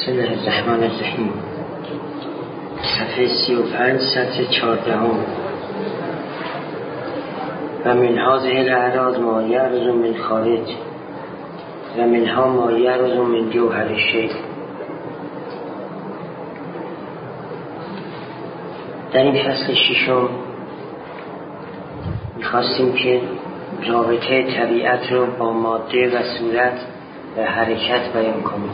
بسم الله الرحمن الرحیم. صفحه 35 سطر 14. و من هذه الاعراض ما یعرض من خارج و منها ما یعرض من جوهر الشیء. در این فصل ششم میخواستیم که رابطه طبیعت رو با ماده و صورت و حرکت بیان کنیم،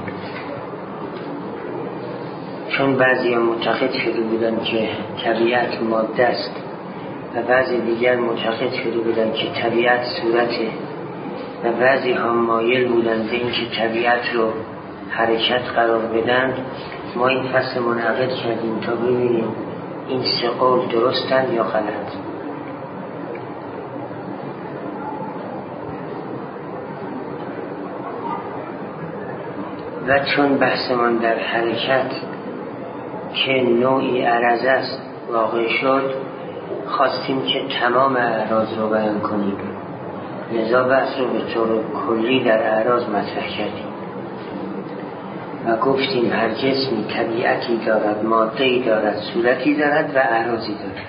چون بعضی معتقد شده بودن که طبیعت ماده است و بعضی دیگر معتقد شده بودن که طبیعت صورته و بعضی هم مایل بودن به این که طبیعت رو حرکت قرار بدن. ما این فصل منعقد کردیم تا ببینیم این سه قول درستن یا غلط. و چون بحثمان در حرکت که نوعی عرض است واقع شد، خواستیم که تمام اعراض رو بیان کنیم، لذا بحث رو به طور کلی در اعراض مطرح کردیم و گفتیم هر جسمی طبیعتی دارد، ماده‌ای دارد، صورتی دارد و اعراضی دارد.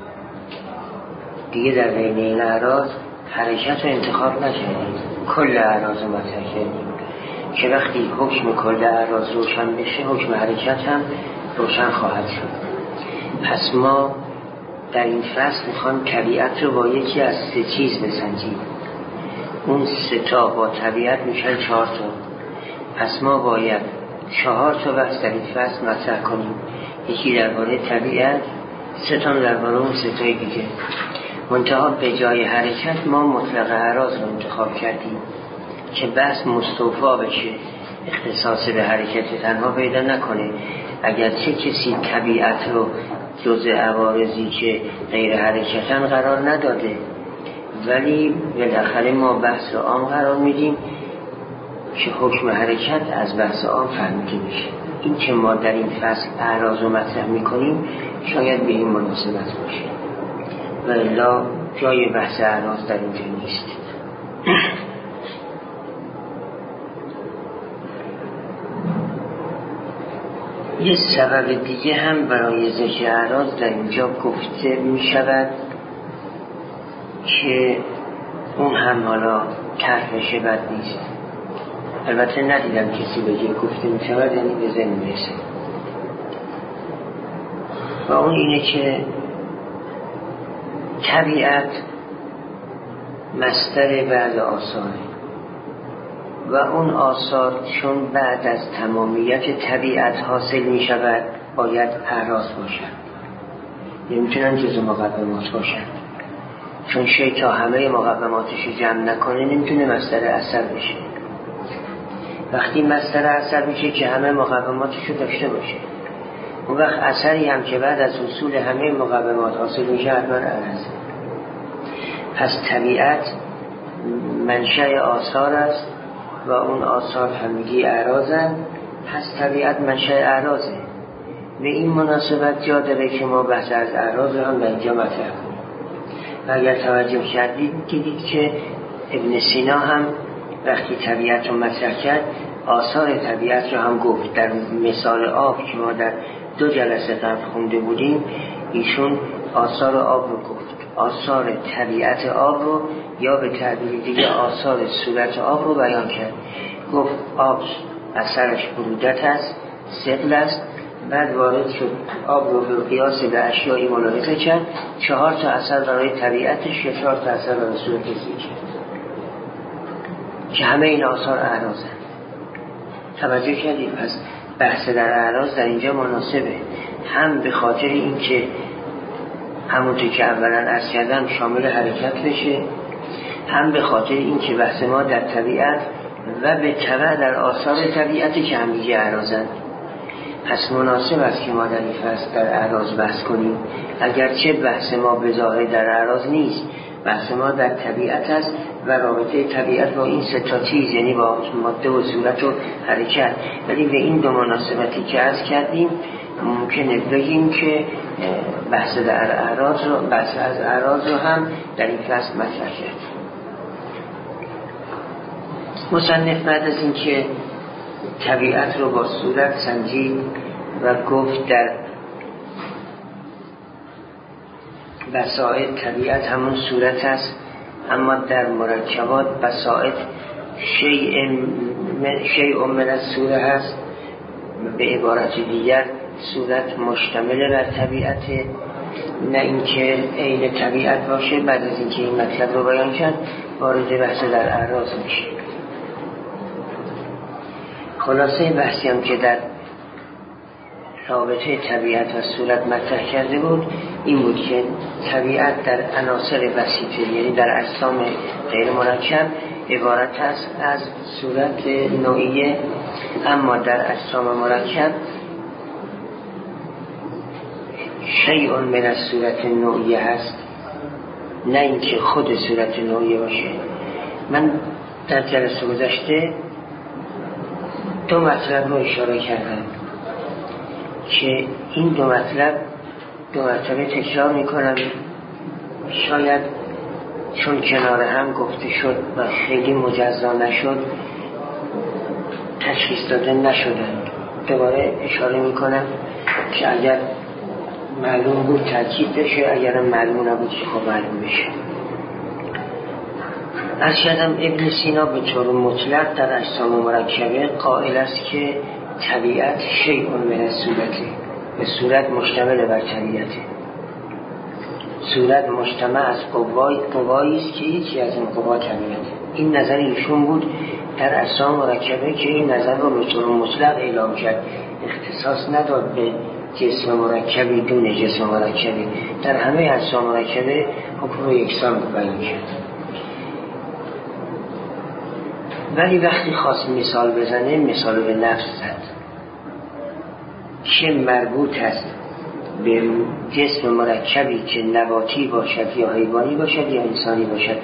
دیگه در بین این اعراض حرکت رو انتخاب نکردیم، کل اعراض رو مطرح کردیم که وقتی حکم کل اعراض روشن بشه حکم حرکت هم روشن خواهد شد. پس ما در این فصل میخوام طبیعت رو با یکی از سه چیز بسنجیم. اون سه تا با طبیعت میشن 4 تا. پس ما باید 4 تا بحث در این فصل مطرح کنیم، یکی درباره طبیعت، 3 تا درباره اون 3 تای دیگه. منتها به جای حرکت ما مطلق اعراض رو انتخاب کردیم که بحث مستوفا بشه، اختصاص به حرکت تنها پیدا نکنه. اگرچه کسی طبیعت رو جزء عوارضی که غیر حرکتن قرار نداده، ولی بالاخره ما بحث رو عام قرار میدیم که حکم حرکت از بحث عام فهمیده میشه. این که ما در این فصل اعراض رو مطرح میکنیم شاید به این مناسبت باشه، و الا جای بحث اعراض در اینجا نیست. یه سبب دیگه هم برای ذکر اعراض در اینجا گفته می شود که اون هم حالا طرحش بد نیست. البته ندیدم کسی بگه گفته می شود، یعنی به ذهن میرسه. و اون اینه که طبیعت مصدر بعد آثاره و اون آثار چون بعد از تمامیت طبیعت حاصل می شود باید اعراض باشن، نمیتونن جزء مقدمات باشن، چون شی تا همه مقدماتش جمع نکنه نمیتونه مصدر اثر بشه. وقتی مصدر اثر میشه که همه مقدماتش رو داشته باشه، اون وقت اثری هم که بعد از حصول همه مقدمات حاصل میشه حتما اعراضه. پس طبیعت منشأ آثار است و اون آثار همگی اعراضن، پس طبیعت منشأ اعراضه. به این مناسبت جا داره که ما بحث از اعراض رو هم در اینجا مطرح کنیم. و اگر توجه کردید دیدید که ابن سینا هم وقتی طبیعت رو مطرح کرد آثار طبیعت رو هم گفت. در مثال آب که ما در 2 جلسه قبل خونده بودیم، ایشون آثار آب رو گفت، آثار طبیعت آب رو، یا به تعبیر دیگه آثار صورت آب رو بیان کرد. گفت آب اثرش برودت است، ثقل است. بعد وارد شد آب رو به قیاس به اشیایی ملاحظه کرد، 4 تا اثر برای طبیعتش یا 4 تا اثر برای صورتش کرد که همه این آثار اعراضن. توجه کردید؟ پس بحث در اعراض در اینجا مناسبه، هم به خاطر این که همونطور که اولا عرض کردم شامل حرکت بشه، هم به خاطر این که بحث ما در طبیعت و به تبع در آثار طبیعت که همیشه اعراضن. پس مناسب است که ما در این فصل در اعراض بحث کنیم، اگرچه بحث ما به ظاهر در اعراض نیست، بحث ما در طبیعت است و رابطه طبیعت با این 3 تا چیز، یعنی با ماده و صورت و حرکت. ولی به این 2 مناسبتی که عرض کردیم ممکنه بگیم که بحث از اعراض رو هم در این فصل مطرح کرد. مصنف بعد از این که طبیعت رو با صورت سنجید و گفت در بسائط طبیعت همون صورت است، اما در مرکبات بسائط شیء من الصوره هست. به عبارت دیگر صورت مشتمل بر طبیعت، نه اینکه عین طبیعت باشه. بعد از اینکه این مطلب رو بیان کرد وارد بحث در اعراض میشه. خلاصه بحثی هم که در رابطه طبیعت و صورت مطرح کرده بود این بود که طبیعت در عناصر بسیطه، یعنی در اجسام غیر مرکب، عبارت است از صورت نوعیه، اما در اجسام مرکب شیء من الصورت نوعیه هست، نه اینکه خود صورت نوعیه باشه. من در جلسه گذشته دو مطلب رو اشاره کردم که این دو مرتبه تکرار میکنم، شاید چون کنار هم گفته شد و خیلی مجزا نشد تشخیص داده نشدن. دوباره اشاره میکنم که اگر معلوم بود تاکید بشه، اگر معلوم نبود خب معلوم بشه. از شدم ابن سینا به طور مطلق در اجسام مرکبه قائل است که طبیعت شیء من الصورته، به صورت مشتمل بر طبیعته. صورت مجتمع از قوایی است که یکی از این قوا طبیعته. این نظر ایشون بود در اجسام مرکبه که این نظر رو به طور مطلق اعلام کرد، اختصاص نداد به جسم مرکبی دون جسم مرکبی، در همه اجسام مرکبه حکم یکسان بیان کرد. ولی وقتی خواست مثال بزنه مثال به نفس زد که مربوط است به جسم مرکبی که نباتی باشد یا حیوانی باشد یا انسانی باشد.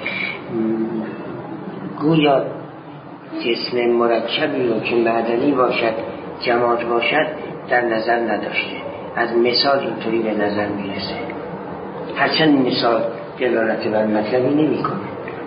گویا جسم مرکبی رو که معدنی باشد جماد باشد در نظر نداشته، از مثال اینطوری به نظر میرسه، هرچند مثال دلالت بر مطلبی نمی کنه،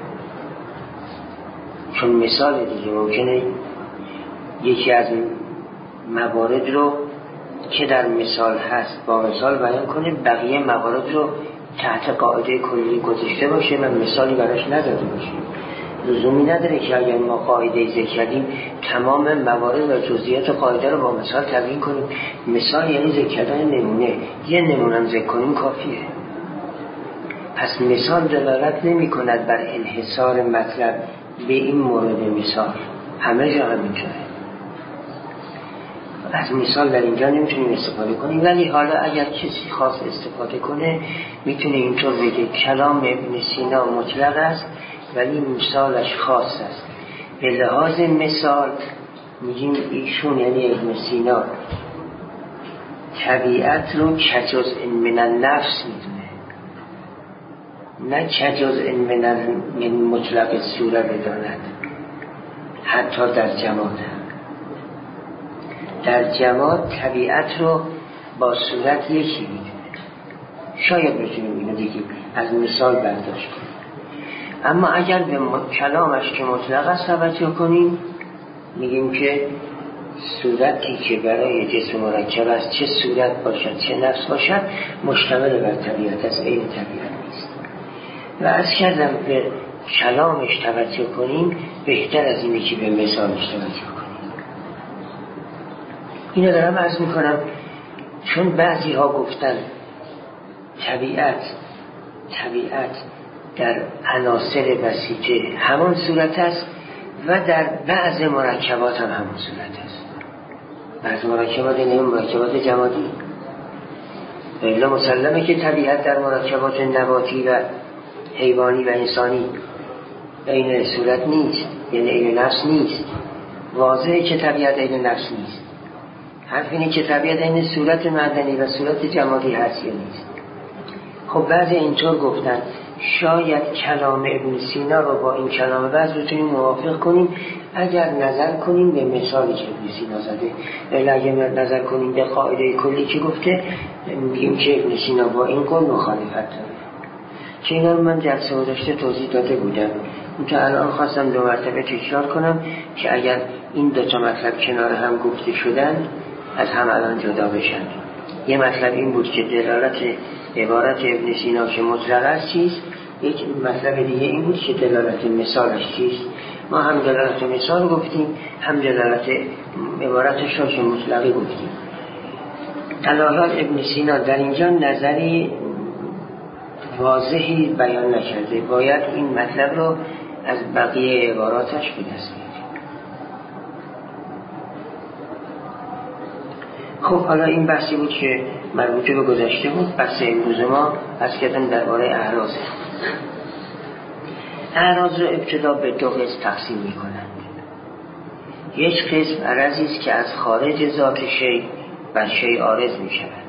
چون مثال دیگه ممکنه یکی از موارد رو که در مثال هست با مثال بیان کنه، بقیه موارد رو تحت قاعده کلی گذاشته باشه و مثالی براش نداده باشه. لزومی نداره که اگر ما قاعده ذکر کردیم تمام موارد و جزئیات قاعده رو با مثال تبیین کنیم. مثال یعنی ذکر کردن نمونه، یه نمونه ذکر کنیم کافیه. پس مثال دلالت نمی کند بر انحصار مطلب به این مورد مثال، همه جا همینطوره. از مثال در اینجا نمیتونیم استفاده کنیم، ولی حالا اگر کسی خواست استفاده کنه میتونه اینطور بگه کلام ابن سینا مطلق است ولی مثالش خاص است. به لحاظ مثال میگیم ایشون یعنی ابن سینا طبیعت رو کجزء من النفس میدونه، نه کجزء من مطلق صوره بداند. حتی در جماد، در جماد طبیعت رو با صورت یکی میدونه. شاید بتونیم اینو بگیم از مثال برداشت کنیم. اما اگر به کلامش که مطلق است توجه کنیم میگیم که صورتی که برای جسم مرکب است، چه صورت باشد چه نفس باشد، مشتمل بر طبیعت است، این طبیعت نیست. و از کردم به کلامش توجه کنیم بهتر از اینه که به مثالش توجه کنیم. اینو دارم عرض میکنم چون بعضی ها گفتن طبیعت در عناصر بسیطه همان صورت است و در بعض مرکبات هم همان صورت است. بعض مرکبات یعنی مرکبات جمادی. بله مسلمه که طبیعت در مرکبات نباتی و حیوانی و انسانی عین صورت نیست، یعنی عین نفس نیست. واضحه که طبیعت عین نفس نیست. حرف اینه که طبیعت عین صورت معدنی و صورت جمادی هست یا نیست. خب بعضی اینطور گفتن شاید کلام ابن سینا رو با این کلام بعض بتونیم موافق کنیم اگر نظر کنیم به مثالی که ابن سینا زده. ولی اگر نظر کنیم به قاعده کلی که گفته میگیم که ابن سینا با این قول مخالفت داره، که اینا رو من جلسه گذشته توضیح داده بودم. که الان خواستم دو مرتبه تکرار کنم که اگر این دو تا مطلب کنار هم گفته شدن از هم الان جدا بشن. یه مطلب این بود که دلالت عبارت ابن سینا که مطلق است چیست، یک مطلب دیگه این بود که دلالت مثالش چیست. ما هم دلالت مثال گفتیم، هم دلالت عبارتش رو که مطلقی گفتیم. علاوه ابن سینا در اینجا نظری واضحی بیان نکرده، باید این مطلب رو از بقیه عباراتش بدست بیاریم. خب حالا این بحثی بود که مربوطه به گذشته بود. بحث امروز ما از کردن درباره اعراض. اعراض رو ابتدا به دو قسم تقسیم می کنند. یک قسم عرضی است که از خارج ذات شیء بر شیء عارض می شود،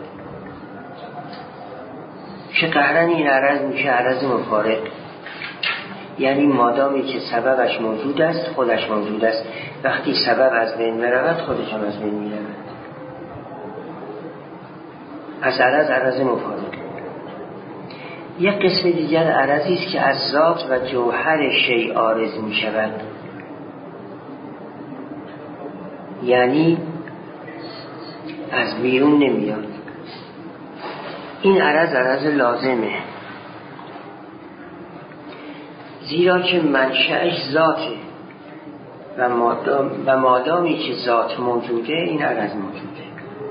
که قهرا این عرض میشه عرض مفارق، یعنی مادامی که سببش موجود است خودش موجود است، وقتی سبب از بین برود خودش هم از بین می رود. از عرض مفارق. یک قسم دیگر عرضی است که از ذات و جوهر شیء عارض می شود، یعنی از بیرون نمیاد. این عرض لازمه، زیرا که منشأش ذاته و مادامی که ذات موجوده این عرض موجوده.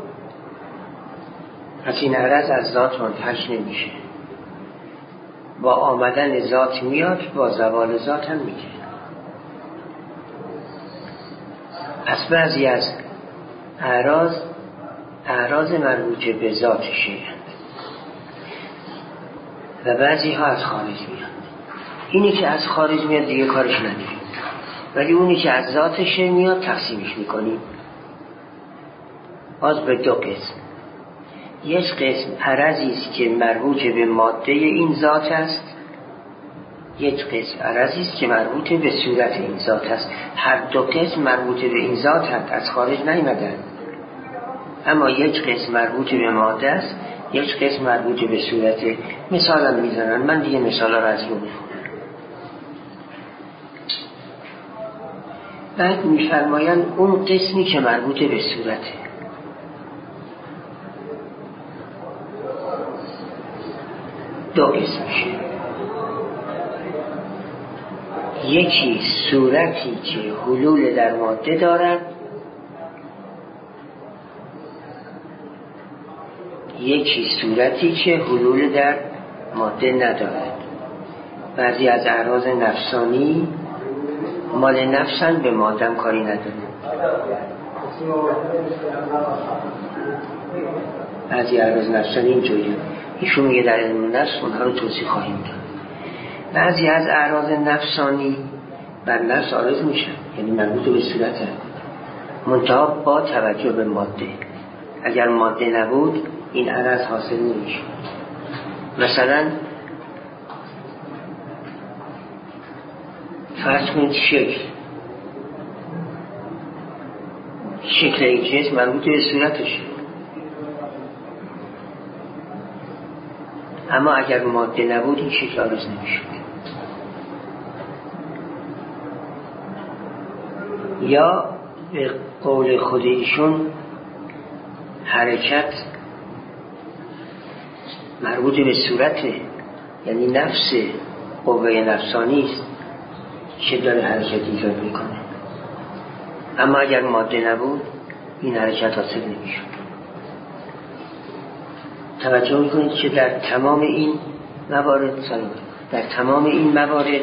پس این عرض از ذات منتج نمیشه، با آمدن ذات میاد، با زوال ذات هم میگه. پس بعضی از اعراض مربوطه به ذات شیء و بعضی ها از خارج میاد. اینی که از خارج میاد دیگه کارش نداریم، ولی اونی که از ذات شیء میاد تقسیمش میکنیم باز به دو قسم. یک قسم عرضی است که مربوط به ماده این ذات است، یک قسم عرضی است که مربوط به صورت این ذات است. هر دو قسم مربوط به این ذات هست، از خارج نیامدن، اما یک قسم مربوط به ماده است، یک قسم مربوط به صورت. مثالم میزنن، من دیگه مثالا رو از رو بخونم. بعد میفرمایند اون قسمی که مربوط به صورته، دو قسمشه. یکی صورتی که حلول در ماده دارد، یکی صورتی که حلول در ماده ندارد. بعضی از اعراض نفسانی مال نفسن، به مادم کاری نداره. بعضی اعراض نفسانی اینجوری ایشون میگه در علم نفس اونها رو توضیح خواهیم داد. بعضی از اعراض نفسانی بر نفس عارض میشن، یعنی مربوط به صورت هست، منتها با توجه به ماده. اگر ماده نبود این عرض حاصل نمیشه. مثلا فرض کنید شکل این جسم مربوط به صورتشه، اما اگر ماده نبود این شکل عارض نمیشه. یا به قول خود ایشون حرکت مربوط به صورته، یعنی نفس قوه نفسانی است که داره حرکت ایجاد میکنه، اما اگر ماده نبود این حرکت حاصل نمیشه. توجه میکنید که در تمام این موارد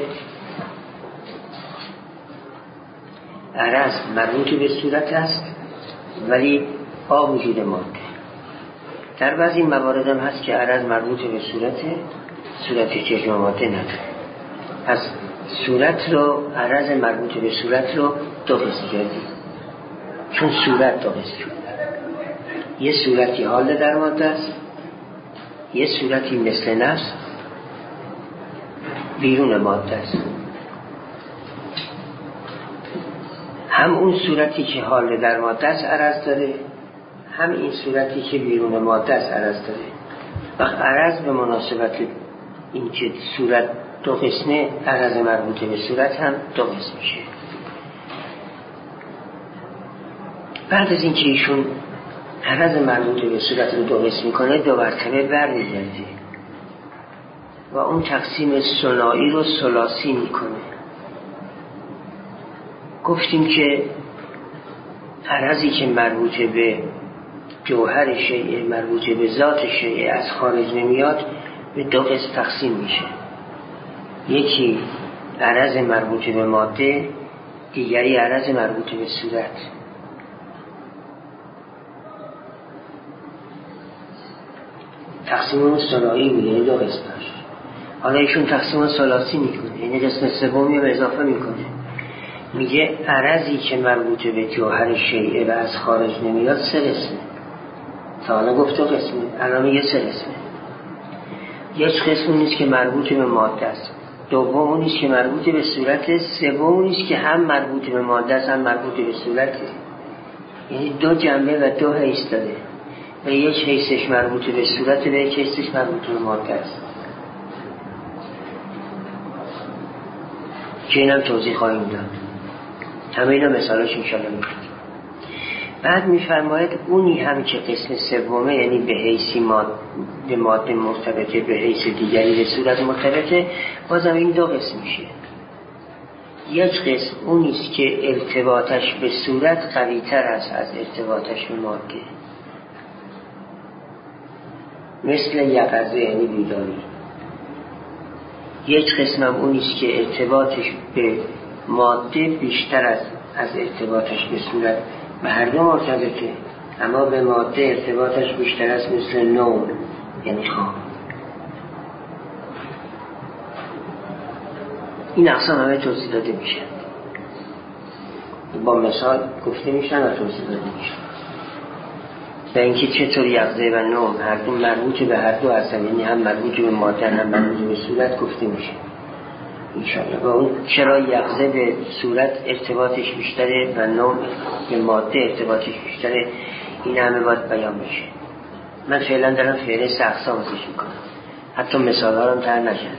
عرض مربوط به صورت است ولی با وجود ماده. در بعضی موارد هم هست که عرض مربوط به صورتی که ماده نداره. پس عرض مربوط به صورت رو دو قسم کردیم، چون صورت دو قسم شد. یه صورتی حال در ماده است، یه صورتی مثل نفس بیرون ماده است. هم اون صورتی که حال در ماده است عرض داره، هم این صورتی که بیرون ماده است عرض داره. وقت عرض به مناسبت این که صورت دو قسمه، عرض مربوط به صورت هم دو قسم میشه. بعد از اینکه ایشون عرض مربوط به صورت رو دو قسم میکنه، دو مرتبه برمیگرده و اون تقسیم ثنایی رو ثلاثی میکنه. گفتیم که عرضی که مربوط به جوهر شیء، مربوط به ذات شیء از خارج نمیاد، به دو قسم تقسیم میشه. یکی عرض مربوط به ماده، دیگری عرض مربوط به صورت. تقسیم اون ثنایی بود، یعنی دو قسم داشت. حالا ایشون تقسیم ثلاثی میکنه، یعنی قسم سومی رو اضافه میکنه. میگه عرضی که مربوط به جوهر شیء و از خارج نمیاد سه قسمه. تا حالا گفت دو قسمه، الان میگه سه قسمه. یک قسم نیست که مربوط به ماده است، دوم نیست که مربوط به صورت، سوم نیست که هم مربوط به ماده است هم مربوط به صورته. یعنی دو جنبه و دو حیث داره. و یک حیثش مربوط به صورت و یک حیثش مربوط به ماده است که اینم توضیح خواهیم داد. همه اینا مثالاش انشاءالله میکنیم. بعد میفرماید اونی هم که قسم سومه، یعنی به حیثی به ماده مرتبطه، به حیث دیگری به صورت مرتبطه، بازم این دو قسم میشه. یک قسم اونیست که ارتباطش به صورت قوی تر است از ارتباطش به ماده، مثل یقظه یعنی بیداری. یک قسم هم اونیست که ارتباطش به ماده بیشتر از ارتباطش به صورت، به هر دو مرتبطه، اما به ماده ارتباطش بیشتر است، مثل نوم یعنی خواب. این اقسام همه توضیح داده میشن، با مثال گفته میشن و توضیح داده میشن. و اینکه چطور یقظه و نوم هر دو مربوط به هر دو هستن، یعنی هم مربوط به ماده هم مربوط به صورت گفته میشه انشاءالله. و اون چرا یقظه به صورت ارتباطش بیشتره و نوم به ماده ارتباطش بیشتره، این همه باید بیان میشه. من فعلا دارم فهرست اقسام ازش میکنم، حتی مثال ها رو تر نکردم.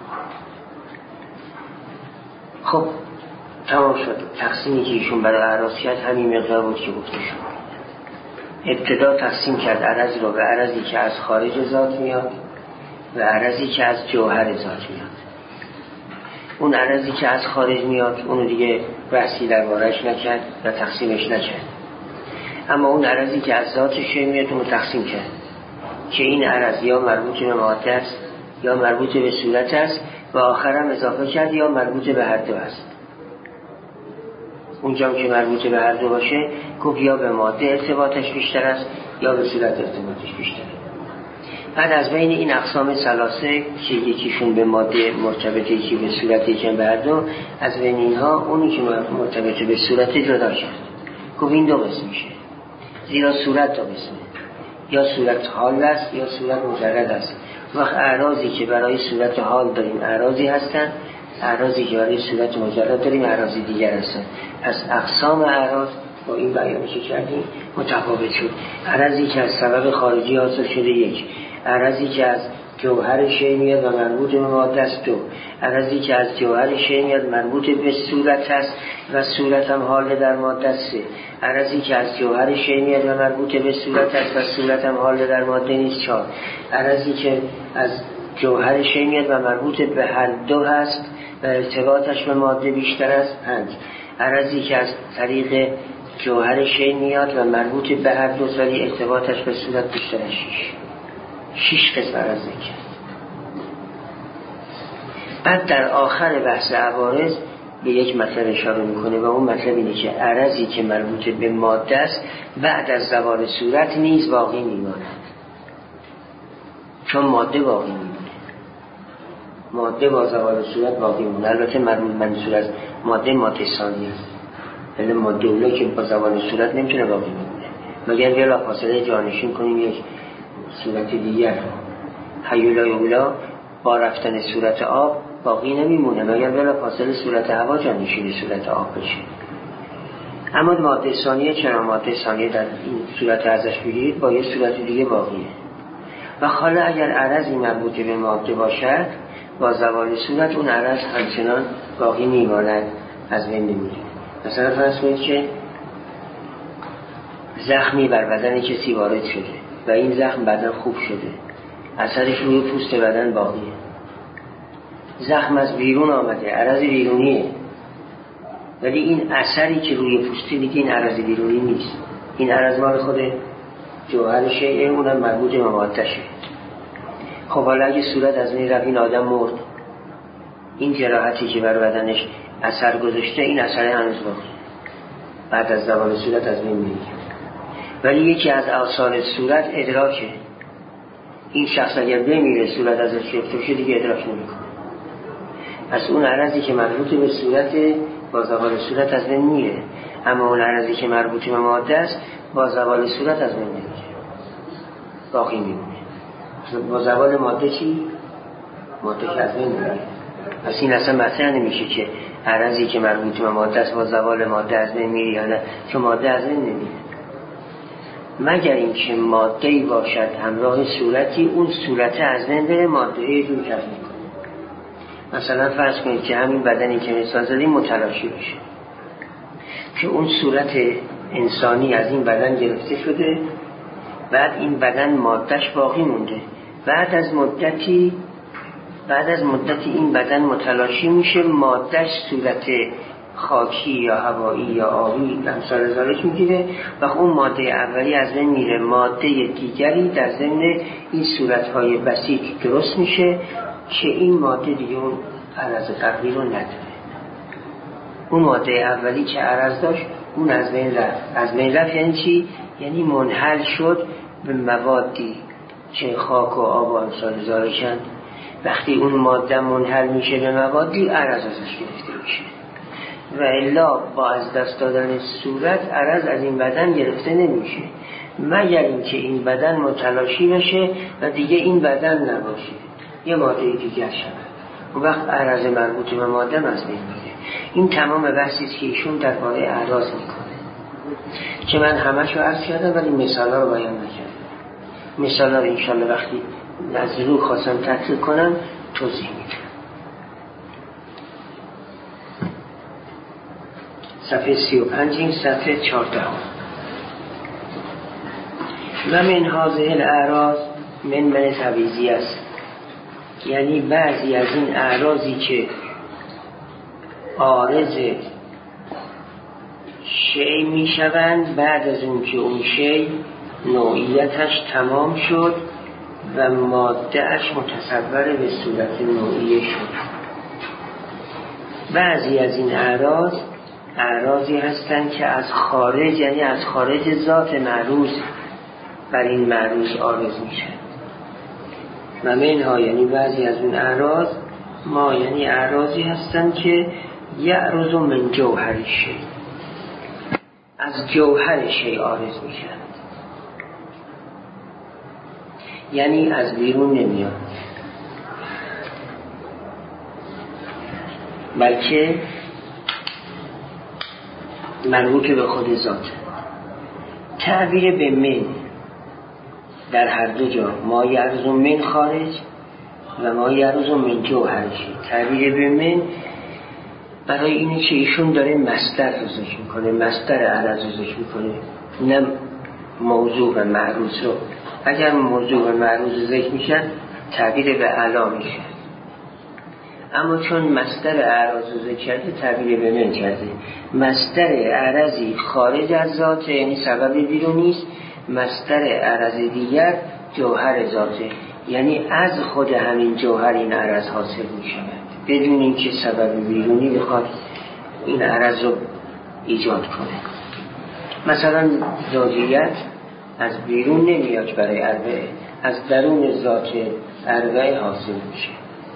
خب تمام شد. تقسیمی که ایشون برای اعراض کرد همین مقدار بود که گفته شد. ابتدا تقسیم کرد عرض رو به عرضی که از خارج ذات میاد و عرضی که از جوهر ذات میاد. اون عرضی که از خارج میاد اونو دیگه بحثی درباره‌اش نکرد و تقسیمش نکرد، اما اون عرضی که از ذات شیء میاد اونو تقسیم کرد که این عرض یا مربوط به ماده است یا مربوط به صورت است، و آخرم اضافه کرد یا مربوط به هر دو است. اونجا که مربوط به هر دو باشه گفت یا به ماده ارتباطش بیشتر است یا به صورت ارتباطش بیشتره. بعد از بین این اقسام ثلاثه که یکیشون به ماده مرتبطه، یکی به صورت، یکی به هر دو، از بین اینها اونی که مرتبطه به صورت جدا کرد. گفت این دو قسم میشه، زیرا صورت دو قسمه، یا صورت حال است یا صورت مجرد است. وقت اعراضی که برای صورت حال داریم اعراضی هستن، اعراضی که برای صورت مجرد داریم اعراضی دیگر هستن. پس اقسام اعراض با این بیانی که کردیم متفاوت شد. اعراضی که از سبب خارجی حاصل شده یک، اعراضی که از جوهر شیء میاد و مربوط به ماده است دو، اعراضی که از جوهر شیء میاد مربوط به صورت است و صورت هم حال در ماده است سه، اعراضی که از جوهر شیء میاد و مربوط به صورت است و صورت هم حال در ماده نیست چهار، اعراضی که از جوهر شیء میاد و مربوط به هر دو هست و ارتباطش به ماده بیشتر است پنج، اعراضی که از طریق جوهر شیء میاد و مربوط به هر دو ولی ارتباطش به صورت بیشتر است شش قسم عرض کرد. بعد در آخر بحث عوارض به یک مطلب اشاره میکنه و اون مطلب اینه که عرضی که مربوط به ماده است بعد از زوال صورت نیز باقی میماند، چون ماده باقی میمونه، ماده با زوال صورت باقی میمونه. البته منظور از ماده ثانیه است، ولی ماده اولی که با زوال صورت نمیتونه باقی میمونه مگر بلا فاصله جانشین کنیم یک صورت دیگر. حیولای اولا با رفتن صورت آب باقی نمیمونه مگر بلا فاصله صورت هوا جانشین صورت آب بشه. اما ماده ثانیه، چرا ماده ثانیه در این صورت ازش بگیرید با یه صورت دیگه باقیه. و حالا اگر عرضی مربوط به ماده باشد با زوال صورت اون عرض همچنان باقی میماند، از بین نمیره. مثلا فرض کنید که زخمی بر بدن کسی وارد شده و این زخم بعداً خوب شده، اثرش روی پوست بدن باقیه. زخم از بیرون آمده، عرض بیرونیه، ولی این اثری که روی پوستی دیگه این عرض بیرونی نیست. این عرض مال خود جوهر شیء، اونم مربوط به ماده‌شه. خب حالا اگه صورت از بین رفت، این آدم مرد، این جراحتی که بر بدنش اثر گذاشته این اثر هنوز باقی، بعد از زوال صورت از بین میره. ولی یکی از آثار صورت ادراکه. این شخص اگر بمیره صورت ازش گرفته بشه دیگه ادراک نمیکنه. پس اون عرضی که مربوط به صورت با زوال صورت از بین میره، اما اون عرضی که مربوط به ماده است با زوال صورت از بین میره، باقی میمونه. با زوال ماده چی؟ ماده که از بین میره. پس این اصلا مطرح نمیشه که عرضی که مربوط به ماده است با زوال ماده از بین میره یا نه، چون ماده از بین نمیره. مگر اینکه ماده‌ای باشد همراه صورتی، اون صورت از بین بره، ماده‌ای دور کرده کنه. مثلا فرض کنید که همین بدنی که مثال زدیم متلاشی بشه، که اون صورت انسانی از این بدن گرفته شده، بعد این بدن مادهش باقی مونده، بعد از مدتی این بدن متلاشی میشه، مادهش صورت خاکی یا هوایی یا آبی امثال ذالک میگیره و اون ماده اولی از بین میره، ماده دیگری در ضمن این صورتهای بسیط درست میشه که این ماده دیگه اون عرض قبلی رو نداره. اون ماده اولی که عرض داشت اون از بین رفت. از بین رفت یعنی چی؟ یعنی منحل شد به موادی که خاک و آب و امثال ذالکند. وقتی اون ماده منحل میشه به موادی، عرض ازش گرفته میشه. و الا با از دست دادن صورت عرض از این بدن گرفته نمیشه، مگر اینکه این بدن متلاشی بشه و دیگه این بدن نباشه، یه ماده دیگر شود، اون وقت عرض مربوط به ماده از بین میره. این تمام بحثی است که ایشون درباره اعراض میکنه که من همشو عرض کردم ولی مثالا رو بیان نکردم. مثالا رو انشالله وقتی از رو خواستم تحقیق کنم توضیح میدم. صفحه 35 این صفحه 14. و من هذه الاعراض من تبعیضی است، یعنی بعضی از این اعراضی که عارض شیء می شوند بعد از اون که اون شیء نوعیتش تمام شد و مادهش متصور به صورت نوعیه شد. بعضی از این اعراضی هستند که از خارج، یعنی از خارج ذات معروض بر این معروض عارض میشن. و منها یعنی بعضی از اون اعراض، ما یعنی اعراضی هستند که یعرض من جوهر شیء، از جوهر شیء عارض میشن، یعنی از بیرون نمیاد بلکه مربوط به خود ذات. تعبیر به من در هر دو جا، ما یعرض من خارج و ما یعرض من جوهر شیء. تعبیر به من برای اینه که ایشون داره مصدر رو ذکر میکنه، مصدر عرض رو ذکر میکنه، نه موضوع و معروض رو. اگر موضوع و معروض ذکر میشن تعبیر به علا میشه، اما چون مصدر اعراض رو ذکر کرده تعبیر به من کرده. مصدر اعرضی خارج از ذات یعنی سبب بیرونی است، مصدر اعرض دیگر جوهر ذاته، یعنی از خود همین جوهر این عرض حاصل می شود بدون اینکه سبب بیرونی بخواد این عرض رو ایجاد کنه. مثلا زوجیت از بیرون نمیاد برای اربعه، از درون ذات اربعه حاصل میشه.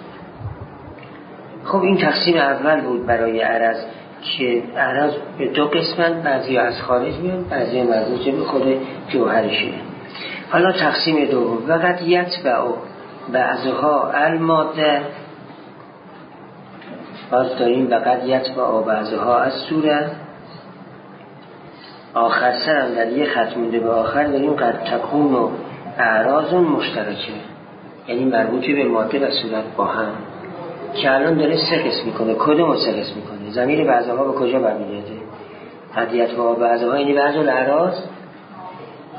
خب این تقسیم اول بود برای عرض که عرض به دو قسمن، بعضی از خارج میاد، بعضی مربوط به خود جوهرشه. حالا تقسیم دوم، وقت یتبع بعضها الماده، باز داریم وقت یتبع بعضها از صورت. آخر سرم در یه خط مونده به آخر داریم قد تکون و اعراض مشترکه، یعنی مربوط به ماده و صورت با هم، که الان داره سه قسم میکنه. کدوم سه قسم میکنه؟ ضمیر بعضها به کجا برمیگرده؟ قد یتبع بعضها یعنی بعض الاعراض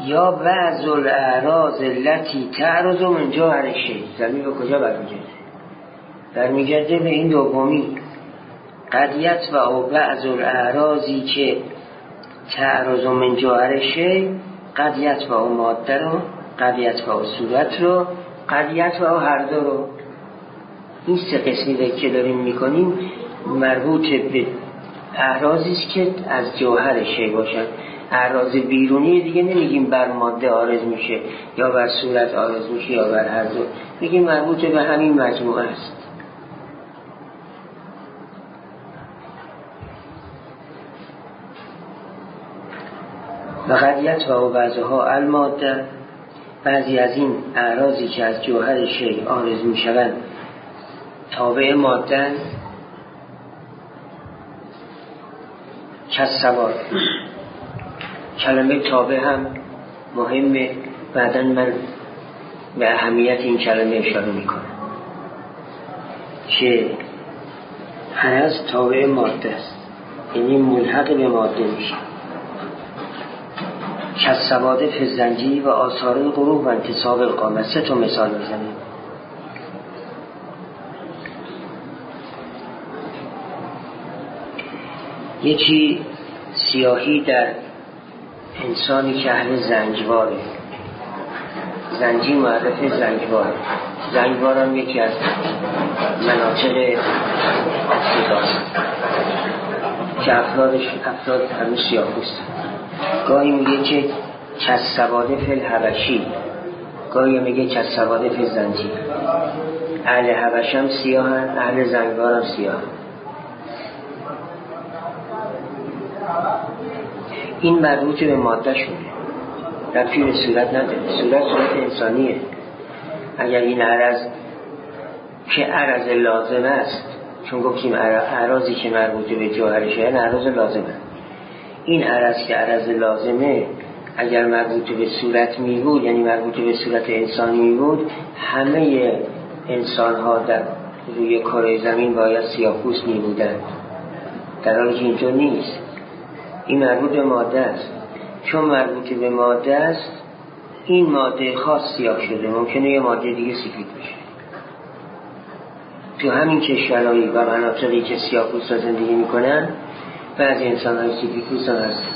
یا بعض الاعراض التي تعرض من جوهر شیء. زمین به کجا برمیگرده به این دومی. قضیت و بعض الاعراضی که تعرض من جوهر شیء، قضیت و ماده رو، قضیت و صورت رو، قضیت و هر دو رو. این سه قسمی که داریم میکنیم مربوط به اعراضی است که از جوهر شیء باشن. اعراض بیرونی دیگه نمیگیم بر ماده عارض میشه یا بر صورت عارض میشه یا بر هر دو، میگیم مربوط به همین مجموعه است. و قضیت و بعضها الماده، بعضی از این اعراضی که از جوهر شیء عارض میشوند تابع ماده کسواد. کلمه تابع هم مهمه، بعداً من به اهمیت این کلمه اشاره میکنم که عرض تابع ماده است، یعنی ملحق به ماده میشه. کسواد فزنجی و آثار غروب و انتصاب القامه. سه تا مثال بزنیم. یکی سیاهی در انسانی که اهل زنجواره. زنجی معرف زنجواره. زنجوار هم یکی از مناطق آفریقاست که افراد همه سیاه‌پوست. گاهی میگه که کسواد فی الحبشی، گاهی میگه کسواد فی الزنجی. اهل حبش هم سیاهن، اهل زنجوار هم سیاهن. این مربوط به ماده شونه، ربطی به صورت نداره. صورت انسانیه. اگر این عرض که عرض لازم است، چون گفتیم اعراضی که مربوط به جوهرشه یعنی عرض لازمه، این عرض که عرض لازمه اگر مربوط به صورت می بود، یعنی مربوط به صورت انسانی می بود، همه انسان ها در روی کره زمین باید سیاه‌پوست می بودند، در حالی که اینطور نیست. این مربوط به ماده است. چون مربوط به ماده است، این ماده خاص سیاه شده، ممکنه یه ماده دیگه سفید بشه. تو همین کشورهایی و مناطقی که سیاه‌پوستا زندگی میکنن، بعضی انسان‌های سفیدپوست هم هستن.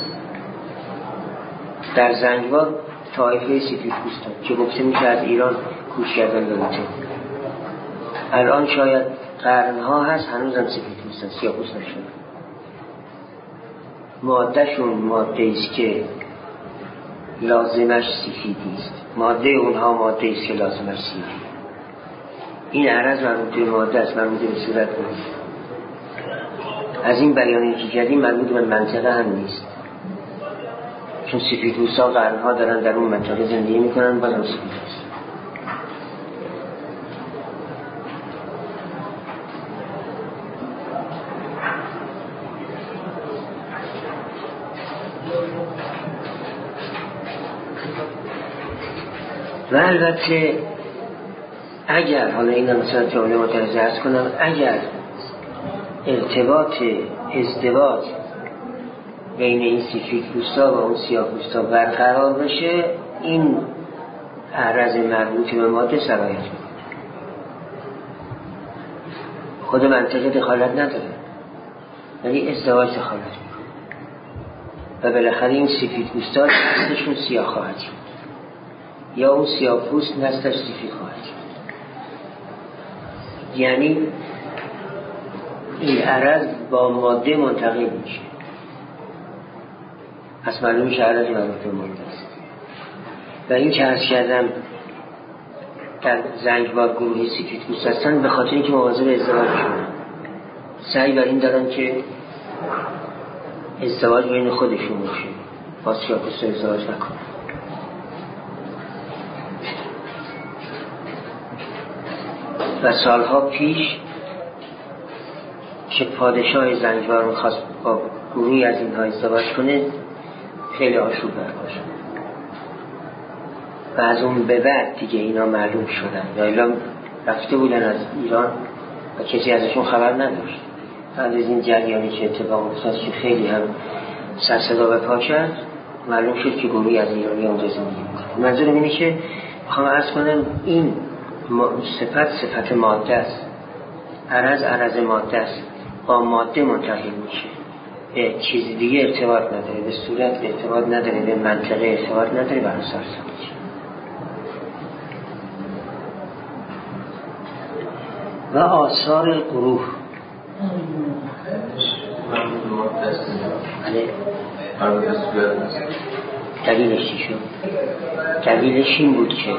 در زنجبار طایفه سفیدپوستان که گفته میشه از ایران کوچ کردن دارده. الان شاید قرنها هست هنوز هم سفیدپوستن، سیاه‌پوست نشدن. مادهشون ماده است که لازمش سفیدی است. ماده اونها ماده است که لازمش سفیدی. این عرض مربوط به ماده است، مربوط به صورت نیست. از این بیانی که کردیم مربوط به منطقه هم نیست، چون سفیدپوستا قرنها دارن در اون منطقه زندگی میکنن، بازم سفیدپوست. و البته اگر حالا این مثلا جمله متعرض ارز کنم، اگر ازدواج بین این سفیدپوستا و اون سیاه‌پوستا برقرار بشه، این عرض مربوط به ماده سرایت میکنه. خود منطقه دخالت نداره، ولی ازدواج دخالت میکنه و بالاخره این سفیدپوستا نسلشون سیاه خواهد شد یا اون سیاه‌پوست نسلش سفید خواهد شد. یعنی این عرض با ماده منتقل میشه. پس معلوم میشه عرض مربوط به ماده است. و این که عرض کردم در زنجبار گروهی سفیدپوست هستن به خاطر اینکه مواظب ازدواج شدن، سعی بر این دارن که ازدواج بین خودشون باشه، با سیاه‌پوست ازدواج نکنن. و سالها پیش که پادشاه زنجبار می‌خواست با گروهی از اینها ازدواج کنه، خیلی آشوب برپا شد و از اون به بعد دیگه اینا معلوم شدن یا اینا رفته بودن از ایران و کسی ازشون خبر نداشت. بعد از این جریانی که اتفاق افتاد که خیلی هم سر صدا به پا کرد، معلوم شد که گروهی از ایرانی اونجا زندگی میکنه. منظورم اینه که میخوام عرض کنم این صفت ماده است، عرض ماده است، با ماده منتقل میشه، به چیز دیگه ارتباط نداره، به صورت ارتباط نداره، به منطقه ارتباط نداره، به آثار میشه. و آثار گروه دلیلش چی شد؟ دلیلش این بود که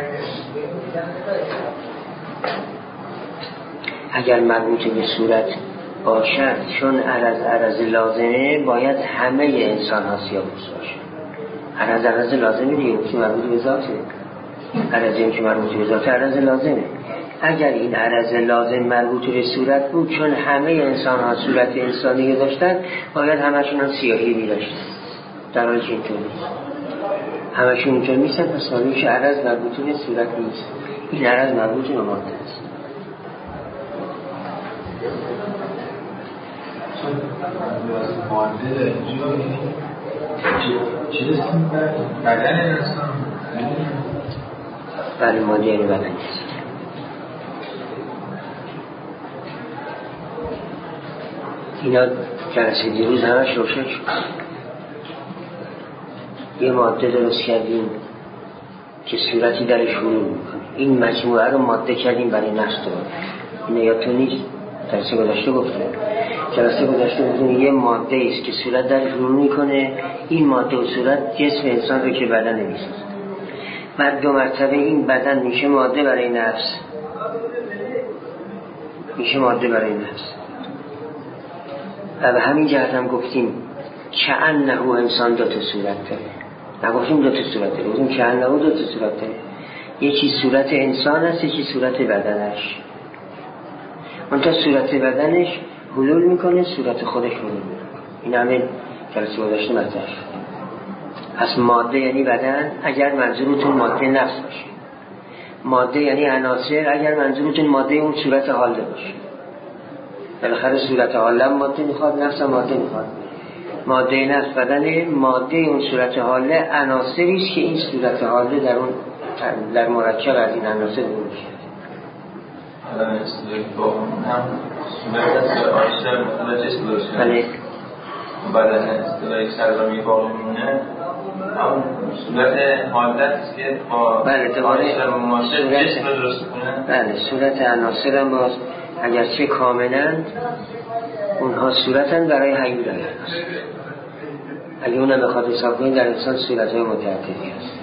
اگر مربوط به صورت باشد، چون عرض لازمه باید همه انسان ها سیاوش باشد. عرض لازمه دیگه که مربوط به ذاته، عرضی که مربوط به ذاته عرض لازمه. اگر این عرض لازم مربوط به صورت بود، چون همه انسان ها صورت انسانی داشتن، باید همشون هم سیاهی می داشتن، در حالی که اینطور نیست. همشون اینطور نیستن، پس معلومه که عرض مربوط به صورت نیست، این عرض مربوط به ماده است. ماده چیز بدن انسان، بله ماده یعنی بدن انسان. اینا جلسه دیروز همش روشن شد. یه ماده درست کردیم که صورتی درش شروع میکنه، این مجموعه رو ماده کردیم برای نفس درست. این یادتون نیست؟ جلسه گذشته گفتیم یه ماده ایست که صورت درش شروع میکنه، این ماده و صورت جسم انسان رو که بدن نمیسازه. بعد دو مرتبه این بدن میشه ماده برای نفس، و به همین جهت هم گفتیم کأنه انسان دو تا صورت داره، نگفتیم دو تا صورت داره، گفتیم کأنه دو تا صورت داره. یکی صورت انسان است، یکی صورت بدنش. منتها صورت بدنش حلول میکنه، صورت خودش حلول میکنه. این همه جلسه گذشته مطرح شد. پس ماده یعنی بدن اگر منظورتون ماده نفس باشه، ماده یعنی عناصر اگر منظورتون ماده اون صورت حاله باشه. بالاخره صورت حاله ماده میخواد، نفس ماده میخواد. ماده نفس بدنه، ماده اون صورت حاله عناصری است که این صورت حاله در مرکب از این عناصر میشه. الان استفاده هم صورت آشتر مثلا جسم داشته. بله. بدن استفاده سرزمی باقی میمونه. اما صورت حالت است که با آشتر و مماشر جسم رو درست کنه. بله صورت عناصر هم باز اگرچه کاملند، اونها صورتن برای حیول هست. اگه اونم بخواد حساب کنید در انسان صورتهای متعددی هست.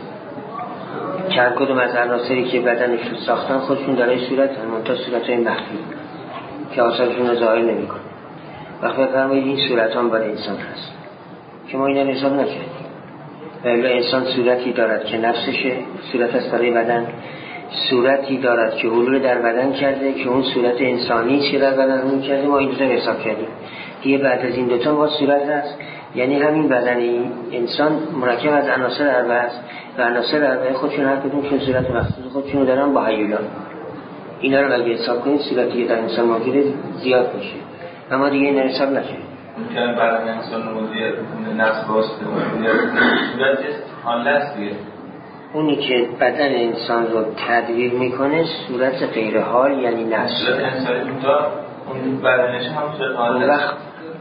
چند کدوم از عناصری که بدنش رو ساختن خودشون دارای صورت هم، منتها صورتهای مخفی که آثارشون رو ظاهر نمی کنه. وقتی بفرمایید این صورت هم برای انسان هست که ما اینم حساب نکردیم. ولی انسان صورتی دارد که نفسشه، صورت است برای بدن، صورتی دارد که حلول در بدن کرده که اون صورت انسانی که در بدن حلول کرده، ما این دوتا حساب کردیم. دیگه بعد از این دوتا ما صورت هست، یعنی همین بدن انسان مرکب از عناصر اربعه است و عناصر اربعه خودشون هر کدومشون صورت مخصوص خودشون رو دارن با حیولان. اینا رو اگه حساب کنید صورتی در انسان موجوده زیاد میشه، اما دیگه این حساب نشه. ممکنه بدن انسان موجود نفس واسطه صورت حاله است دیگه. اونی که بدن انسان رو تدویر میکنه صورت غیر حال یعنی نفس. صورت انسانی تا اون بدنش هم صورت حاله است.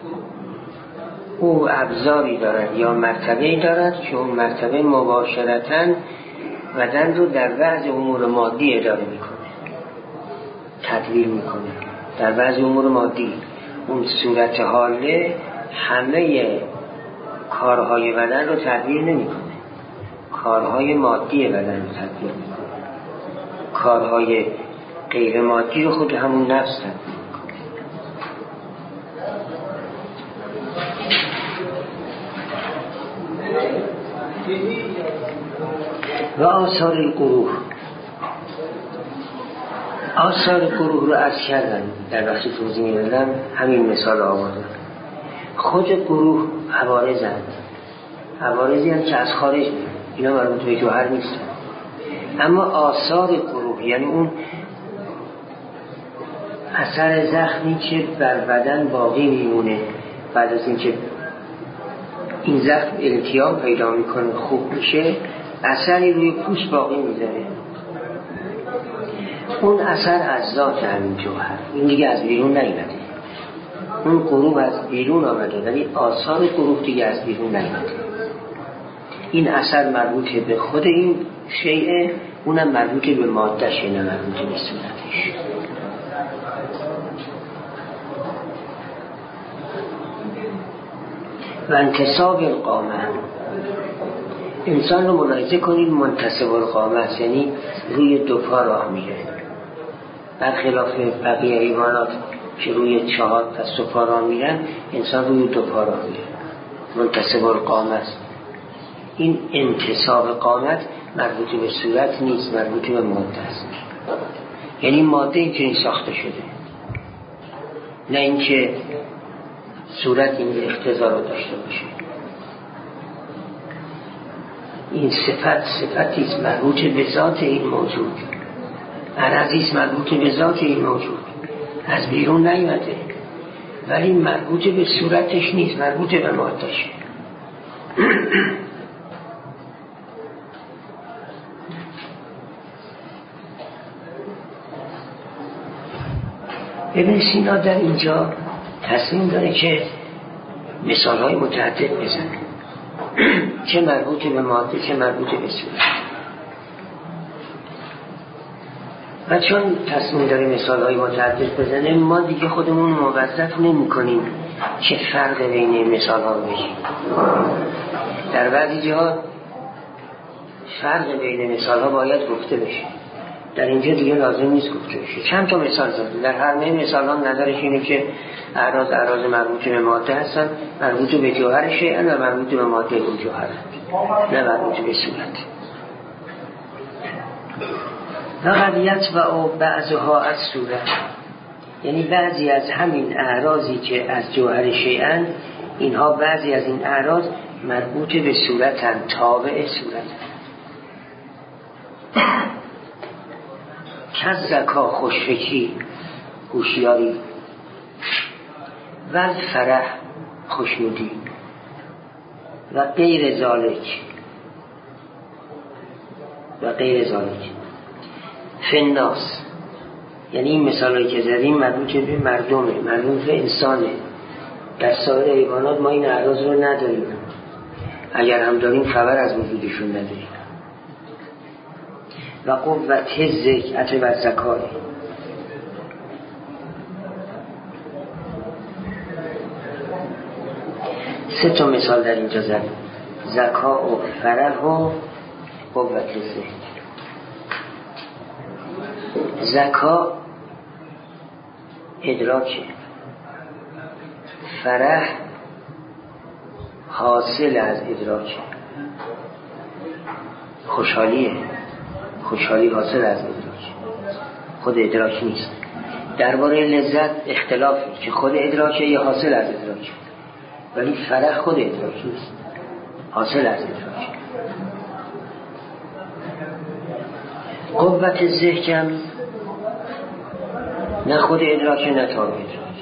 او ابزاری دارد یا مرتبه‌ای دارد که اون مرتبه مباشرتاً بدن رو در بعض امور مادی اداره میکنه، تدویر میکنه. در بعض امور مادی اون صورت حاله همه کارهای بدن رو تدویر نمیکنه، کارهای مادی بدن رو تدویر میکنه، کارهای غیر مادی رو خود همون نفس تدویر میکنه. و آثار گروه، آثار گروه رو عرض کردم در وقتی توضیح میدادم، همین مثال آوردم. خود گروه عوارضند، عوارضی هم که از خارج میاد، اینا مربوط به جوهر نیستن. اما آثار گروه یعنی اون اثر زخمی که بر بدن باقی میمونه بعد از اینکه این زخم التیام پیدا میکنه، خوب میشه، اثری روی پوست باقی میذاره. اون اثر از ذات همین جوهر، این دیگه از بیرون نیامده. اون غروب از بیرون آمده ولی آثار غروب دیگه از بیرون نیامده. این اثر مربوط به خود این شیء، اونم مربوط به ماده‌شه، نه مربوط به صورتش. و انتصاب القامه، انسان رو ملاحظه کنید منتصب القامه است، یعنی روی دو پا راه میره، برخلاف بقیه حیوانات که روی 4 دست و پا راه میرن، انسان روی 2 پا راه میره، منتصب القامه است. این انتصاب قامت مربوط به صورت نیست، مربوط به ماده است. یعنی ماده اینجوری ساخته شده، نه اینکه صورت این اقتضا رو داشته باشه. این صفتی است مربوط به ذات این موجود، عرضی است مربوط به ذات این موجود، از بیرون نیامده ولی مربوط به صورتش نیست، مربوط به ماده‌شه. ابن سینا در اینجا تصمیم داره که مثال‌های متعدد بزنه، چه مربوط به ماده چه مربوط به صورت. و چون تصمیم داره مثال‌های متعدد بزنه، ما دیگه خودمون موظف نمی‌کنیم چه فرق بین مثال‌ها بشیم. در بعضی جاها فرق بین مثال‌ها باید گفته بشه، در اینجا دیگه لازم نیست گفته بشه. چند تا مثال زده، در هر مثال‌ها نظرش اینه که اعراض مربوط به ماده هستن، مربوط به جوهر شیء و مربوط به ماده اون جوهر، نه مربوط به صورت. لقد یتبع بعضها از صورت، یعنی بعضی از همین اعراضی که از جوهر شیئن، اینها بعضی از این اعراض مربوط به صورتن، تابع صورتن. کز زکا خوشفکری، هوشیاری، و فرح خوشنودی، و غیر ذالک فناس، یعنی این مثالی که زدیم مربوط به مردمه، مربوط به انسانه. در سایر حیوانات ما این اعراض رو نداریم، اگر هم داریم خبر از وجودشون نداریم. و قوت ذکر و زکای، سه تا مثال در اینجا زد، زکا و فرح و قوت ذکر. زکا ادراکه، فرح حاصل از ادراکه، خوشحالی حاصل از ادراک، خود ادراک نیست. درباره لذت اختلافی که خود ادراکه یا حاصل از ادراک، ولی فرح خود ادراک نیست، حاصل از ادراک. قوت ذهن نه خود ادراک نه تابع ادراک.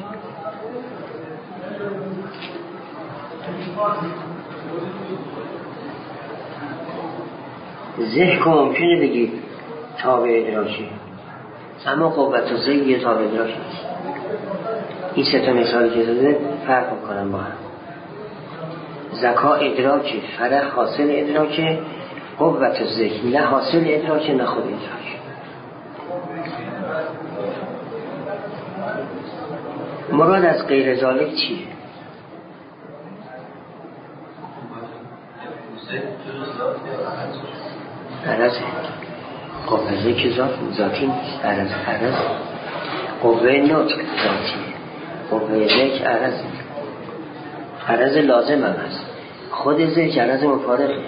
ذهن که ممکنه بگید تابع ادراکی، اما قوت ذهن یه تابع ادراک نیست. این سه تا مثالی که زده فرق میکنن با هم. زکا ادراکی، فرح حاصل ادراکی، قوت ذهن نه حاصل ادراکی نه خود ادراکی. مراد از غیر ذالک چیه؟ عرضه. قوه ذکر ذاتی نیست، عرض. قوه نطق ذاتیه، قوه ذکر عرض لازم هم هست. خود ذکر عرض مفارقه،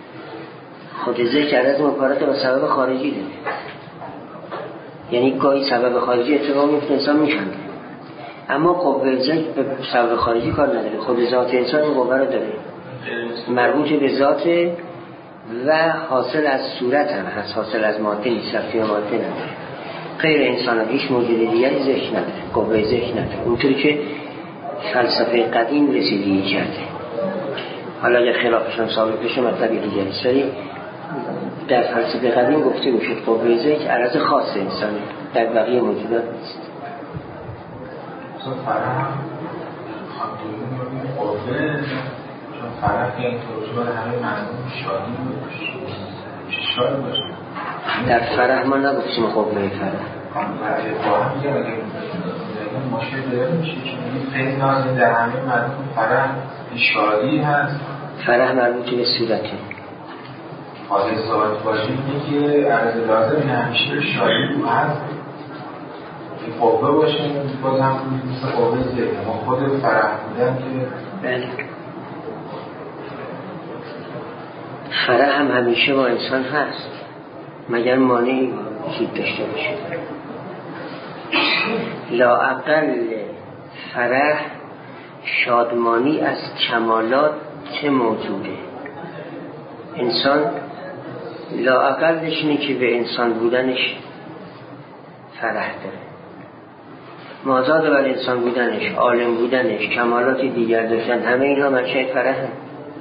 و سبب خارجی داره. یعنی گاهی سبب خارجی اتفاق میفته انسان میخنده، اما قوه ذکر به سبب خارجی کار نداره. خود ذات انسان این قوه رو داره، مربوط به ذات و حاصل از صورت هم هست، حاصل از ماده نیست، رفتی به ماده نداره. غیر انسان هم هیچ موجود دیگری ذکر نداره، قوه ذکر نداره، اونطوری که فلسفه قدیم رسیدگی کرده. حالا اگر خلافشان ثابت بشه مطلب دیگه است، ولی در فلسفه قدیم گفته میشد قوه ذکر عرض خاص انسانه، در بقیه موجودات نیست. چون فرح که این توجه همه مردم شادی باشه. در فرح ما نگفتیم قوه فرح. با هم میگه اگه مشکل داره میشه چون خیلی نازم در همه مردم فرح شادی هست. فرح مربوط به صورته. حاضر ذات باشه اینه که عرض لازم همیشه شادی هست. این قوه باشه باز هم مثل قوه ذهن ما خود فرح بودن که بله. فرح هم همیشه با انسان هست مگر مانعی وجود داشته باشه. لااقل فرح شادمانی از کمالات چه موجوده. انسان لااقلش اینه که به انسان بودنش فرح داره. مازاد بر انسان بودنش، عالم بودنش، کمالات دیگر داشتن، همه اینها منشأ فرح هم.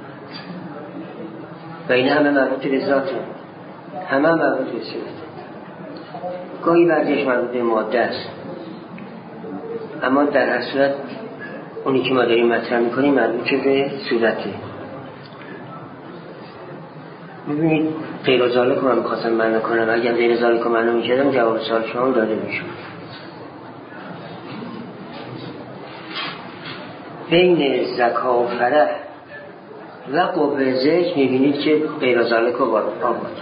و این همه مربوط به ذاته، همه مربوط به صورت. گاهی بعضیش مربوط به ماده است، اما در هر صورت اونی که ما داریم مطرح میکنیم مربوط به صورته. ببینید غیر ذالک رو من میخواستم معنا کنم، اگر غیر ذالک رو معنا میکردم جواب سوال شما داده میشد. بین زکا و فرح و قوه ذکر میبینید که غیر ذالک رو آورد،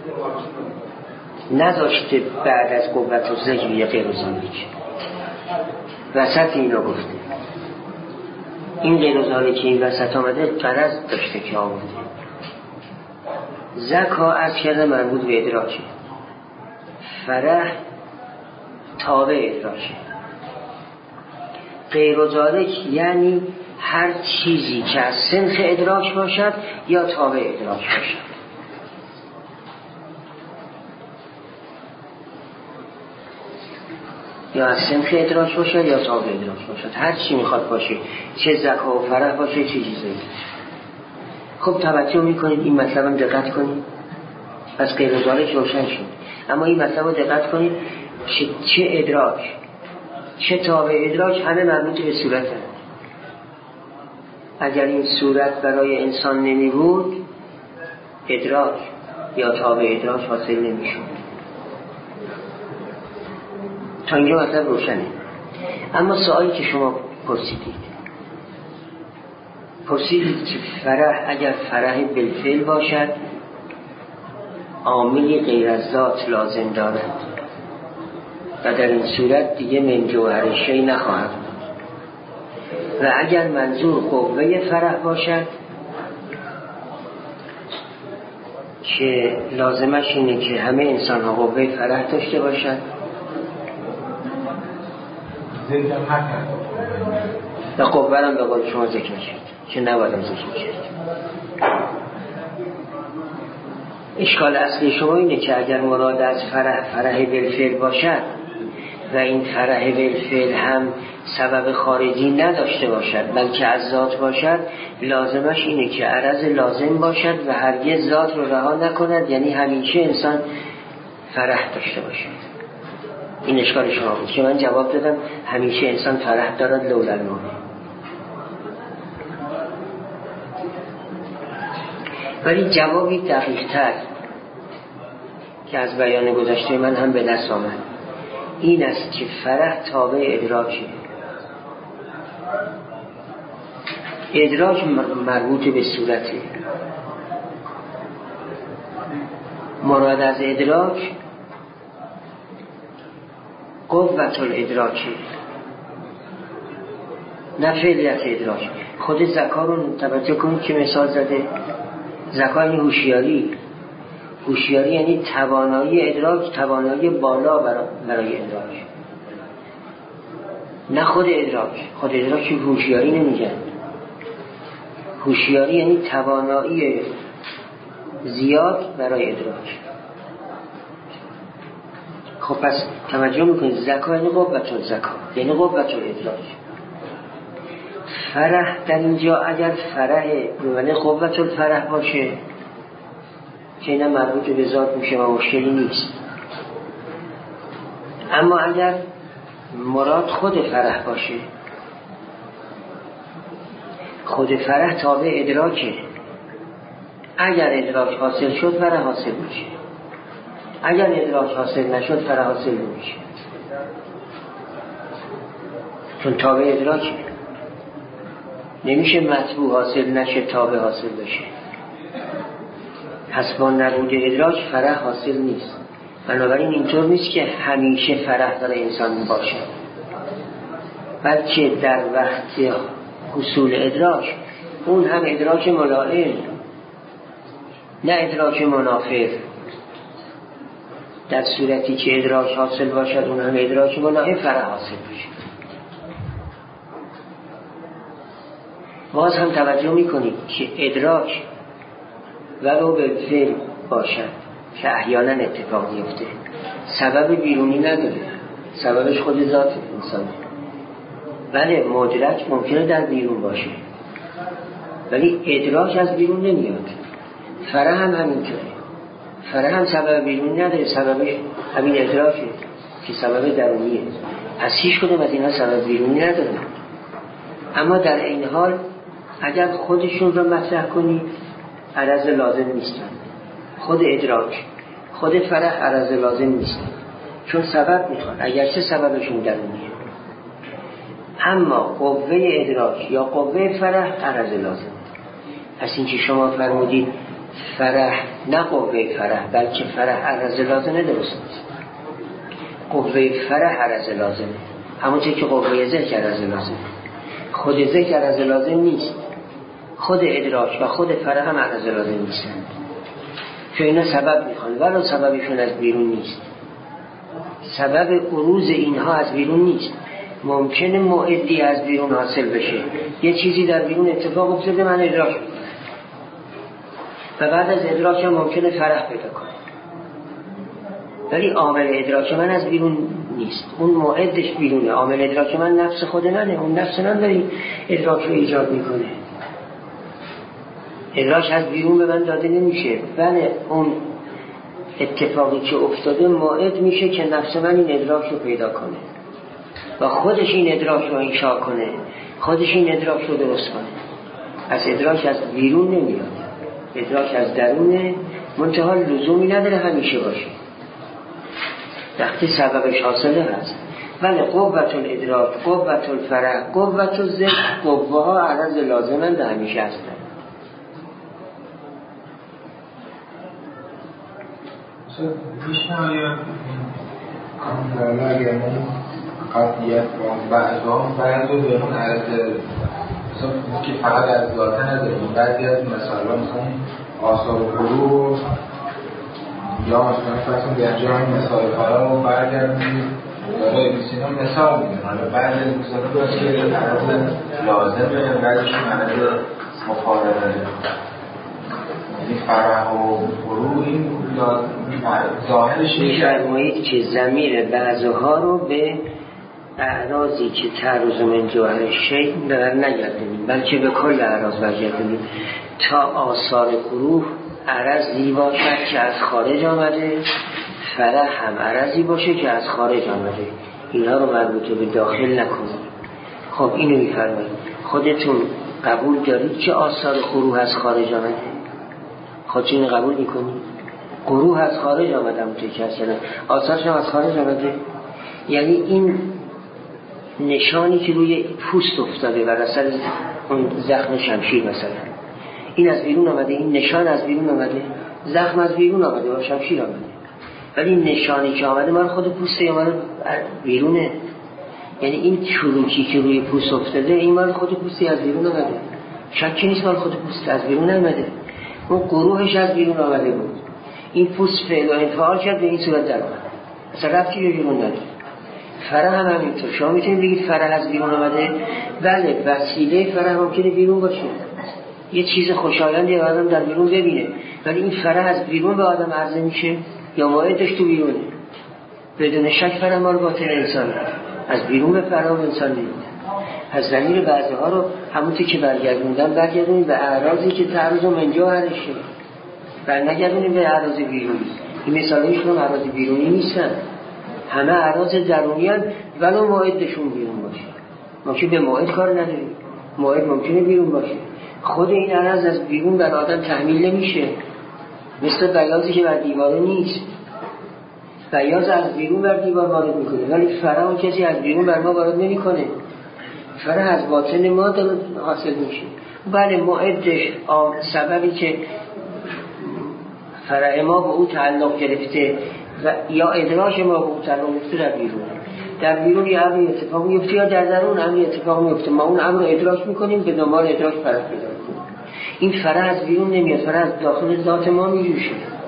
نداشته بعد از قوت و ذکر یه غیر ذالک، وسط اینو گفته. این غیر ذالک این وسط آمده غرض داشته که آورده. زکا از کرده مربوط به ادراکه، فرح تابع ادراکه. غیر ذالک یعنی هر چیزی که از سنخ ادراک باشد یا تابع ادراک باشد. یا از سنخ ادراک باشد یا تابع ادراک باشد. هر چی میخواد باشه، چه زکا و فرح باشه چه چیزی. خب توجه میکنید این مطلب هم دقت کنید، از غیر ذالک روشن شد. اما این مطلب رو دقت کنید، چه ادراک چه تابع ادراک همه مربوط به صورت هست. اگر این صورت برای انسان نمی بود ادراک یا تابع ادراک حاصل نمی شود. تا اینجا مطلب روشنه. اما سوالی که شما پرسیدید که فرح اگر فرح بالفعل باشد عاملی غیر از ذات لازم دارد و در این صورت دیگه من جوهر شیء نخواهد. و اگر منظور قوه فرح باشد که لازمش اینه که همه انسان ها قوه فرح داشته باشد، و قوه هم به قول شما ذکر شد که نباید ذکر شد. اشکال اصلی شما اینه که اگر مراد از فرح بالفعل باشد و این فرح بالفعل هم سبب خارجی نداشته باشد بلکه از ذات باشد، لازمش اینه که عرض لازم باشد و هرگز ذات رو رها نکند، یعنی همیشه انسان فرح داشته باشد. این اشکال شما بود که من جواب دادم همیشه انسان فرح دارد لولا الموت. ولی جوابی دقیق‌تر که از بیان گذشته من هم به دست آمد این است که فرح تابع ادراکه. ادراک مربوط به صورته. مراد از ادراک قوت الادراکه، نه فعلیت ادراک. خود زکا رو توجه کنید که مثال زده. زکا یعنی هوشیاری یعنی توانایی ادراک، توانایی بالا برای ادراک، نه خود ادراک هوشیاری نمیگن. هوشیاری یعنی توانایی زیاد برای ادراک. خب پس توجه میکنید زکا یعنی قوت الزکا، یعنی قوت الادراک. فرح در اینجا اگر فرح یعنی قوت الفرح باشه که اینا مربوط به ذات میشه و مشکلی نیست. اما اگر مراد خود فرح باشه، خود فرح تابع ادراکه، اگر ادراک حاصل شد فرح حاصل میشه، اگر ادراک حاصل نشد فرح حاصل نمیشه، چون تابع ادراکه. نمیشه مطبوع حاصل نشه تابع حاصل بشه. پس با نبود ادراک فرح حاصل نیست. بنابراین اینطور نیست که همیشه فرح برای انسان باشه، بلکه در وقت حصول ادراک اون هم ادراک ملائم نه ادراک منافر. در صورتی که ادراک حاصل باشد اون هم ادراک ملائم فرح حاصل بشه. باز هم توجه میکنید که ادراک ولو به فعل باشد که احیانا اتفاق میفته، سبب بیرونی نداره، سببش خود ذات انسانه. بله مدرک ممکنه در بیرون باشه ولی ادراک از بیرون نمیاد. فرح هم همینطوره، فرح هم سبب بیرونی نداره، سبب همین ادراکه که سبب درونیه. از هیچ کدوم از اینها سبب بیرونی نداره. اما در این حال اگر خودشون رو مطرح کنید عرض لازم نیستن. خود ادراک خود فرح عرض لازم نیستن، چون سبب میخوان، اگرچه سببشون درونیه. اما قوه ادراک یا قوه فرح عرض لازم. پس این که شما فرمودید فرح نه قوه فرح بلکه فرح عرض لازمه، درست نیست. قوه فرح عرض لازمه، همونطور که قوه ذکر عرض لازمه. خود ذکر عرض لازم نیست، خود ادراک و خود فرح هم عرض لازم نیستن، که اینا سبب میخوان ولو سببشون از بیرون نیست. سبب عروض اینها از بیرون نیست. ممکنه موعدی از بیرون حاصل بشه، یه چیزی در بیرون اتفاق افتاده من ادراک میکنم و بعد از ادراک هم ممکنه فرح پیدا کنه، ولی عامل ادراک من از بیرون نیست، اون موعدش بیرونه. عامل ادراک من نفس خود منه، اون نفس من داری ادراک رو ایجاد میکنه. ادراک از بیرون به من داده نمیشه، بله اون اتفاقی که افتاده موعد میشه که نفس من این ادراک رو پیدا کنه و خودش این ادراک رو انشا کنه، خودش این ادراک رو درست کنه. از ادراک از بیرون نمیاد، ادراک از درونه، منتها لزومی نداره همیشه باشه. وقتی سببش حاصله هست. ولی قوت الادراک، قوت الفرح، قوت الذکر، قوه ها عرض لازمند همیشه هستن. میشه آیا اگر اون قطعیت با بعض رو به اون عرض که فقط از ذاته نداریم، بعضی از مثلا مثلا آثار و قلوب یا مثلا فرسون در جای مثال ها رو برگردیم داره بیسینا مثال میدیم. حالا بعضی از مثال رو باید که عرض لازمه، بعضیشون عرض مفارده. یعنی فرح و قلوب این ظاهرش می‌فرمایید که ضمیر بعضها رو به اعراضی که تعرض من جوهر شیء نگردونیم، بلکه به کل اعراض برگردونیم تا آثار گروه عرضی باشد که از خارج آمده، فرح هم عرضی باشه که از خارج آمده. اینها رو مربوط به داخل نکنید. خب اینو می‌فرمایید خودتون قبول دارید که آثار گروه از خارج آمده؟ خودتون قبول می‌کنید؟ گروه از خارج آمده همونطور که هست، آثارش هم از خارج آمده. یعنی این نشانی که روی پوست افتاده و رسل اون زخم شمشیر مثلا، این از بیرون آمده، این نشان از بیرون آمده، زخم از بیرون آمده و شمشیر آمده، ولی نشانی که آمده مال خود پوسته یا مال بیرونه. یعنی این چروکی که روی پوست افتاده این مال خود پوسته از بیرون آمده، شکی نیست مال خود پوسته از بیرون آمده، اون گروهش از بیرون آمده بود. این پوست فعل و انفعال کرد به این صورت در آمد، اصلا ربطی به بیرون نداره. فرح هم همینطور. شما میتونید بگید فرح از بیرون آمده، بله وسیله فرح ممکنه بیرون باشه، یه چیز خوشایندی آدم در بیرون ببینه، ولی این فرح از بیرون به آدم عرضه میشه یا موعدش تو بیرونه. بدون شک فرح مال باطن انسان از بیرون به فرح انسان نمیده. از ضمیر بعضی ها رو همونطور که برگردونیم به اعراضی که تعرض من جوهرشه، برنگردونیم به اعراض بیرونی. این مثالایشون هم اعراض بیرونی نیستن، همه اعراض درونی هستن، ولو موعدشون بیرون باشه. ما که به موعد کار نداریم، موعد ممکنه بیرون باشه. خود این اعراض از بیرون بر آدم تحمیل نمیشه، مثل بیاضی که بر دیواره نیست. بیاض از بیرون بر دیوار وارد میکنه، ولی فرح کسی از بیرون بر ما وارد نمیکنه. فرح از باطن ما حاصل میشه. بله موعدش سببی که فرع ما به او تعلق گرفته و یا ادراک ما به او تعلق گرفته در بیرون یه امر اتفاق میفته یا در درون امر اتفاق میفته، ما اون امر رو ادراک میکنیم، به دنبال ادراک فرع پیدا میکنیم. این فرع از بیرون نمیاد، فرع از داخل ذات ما میجوشه.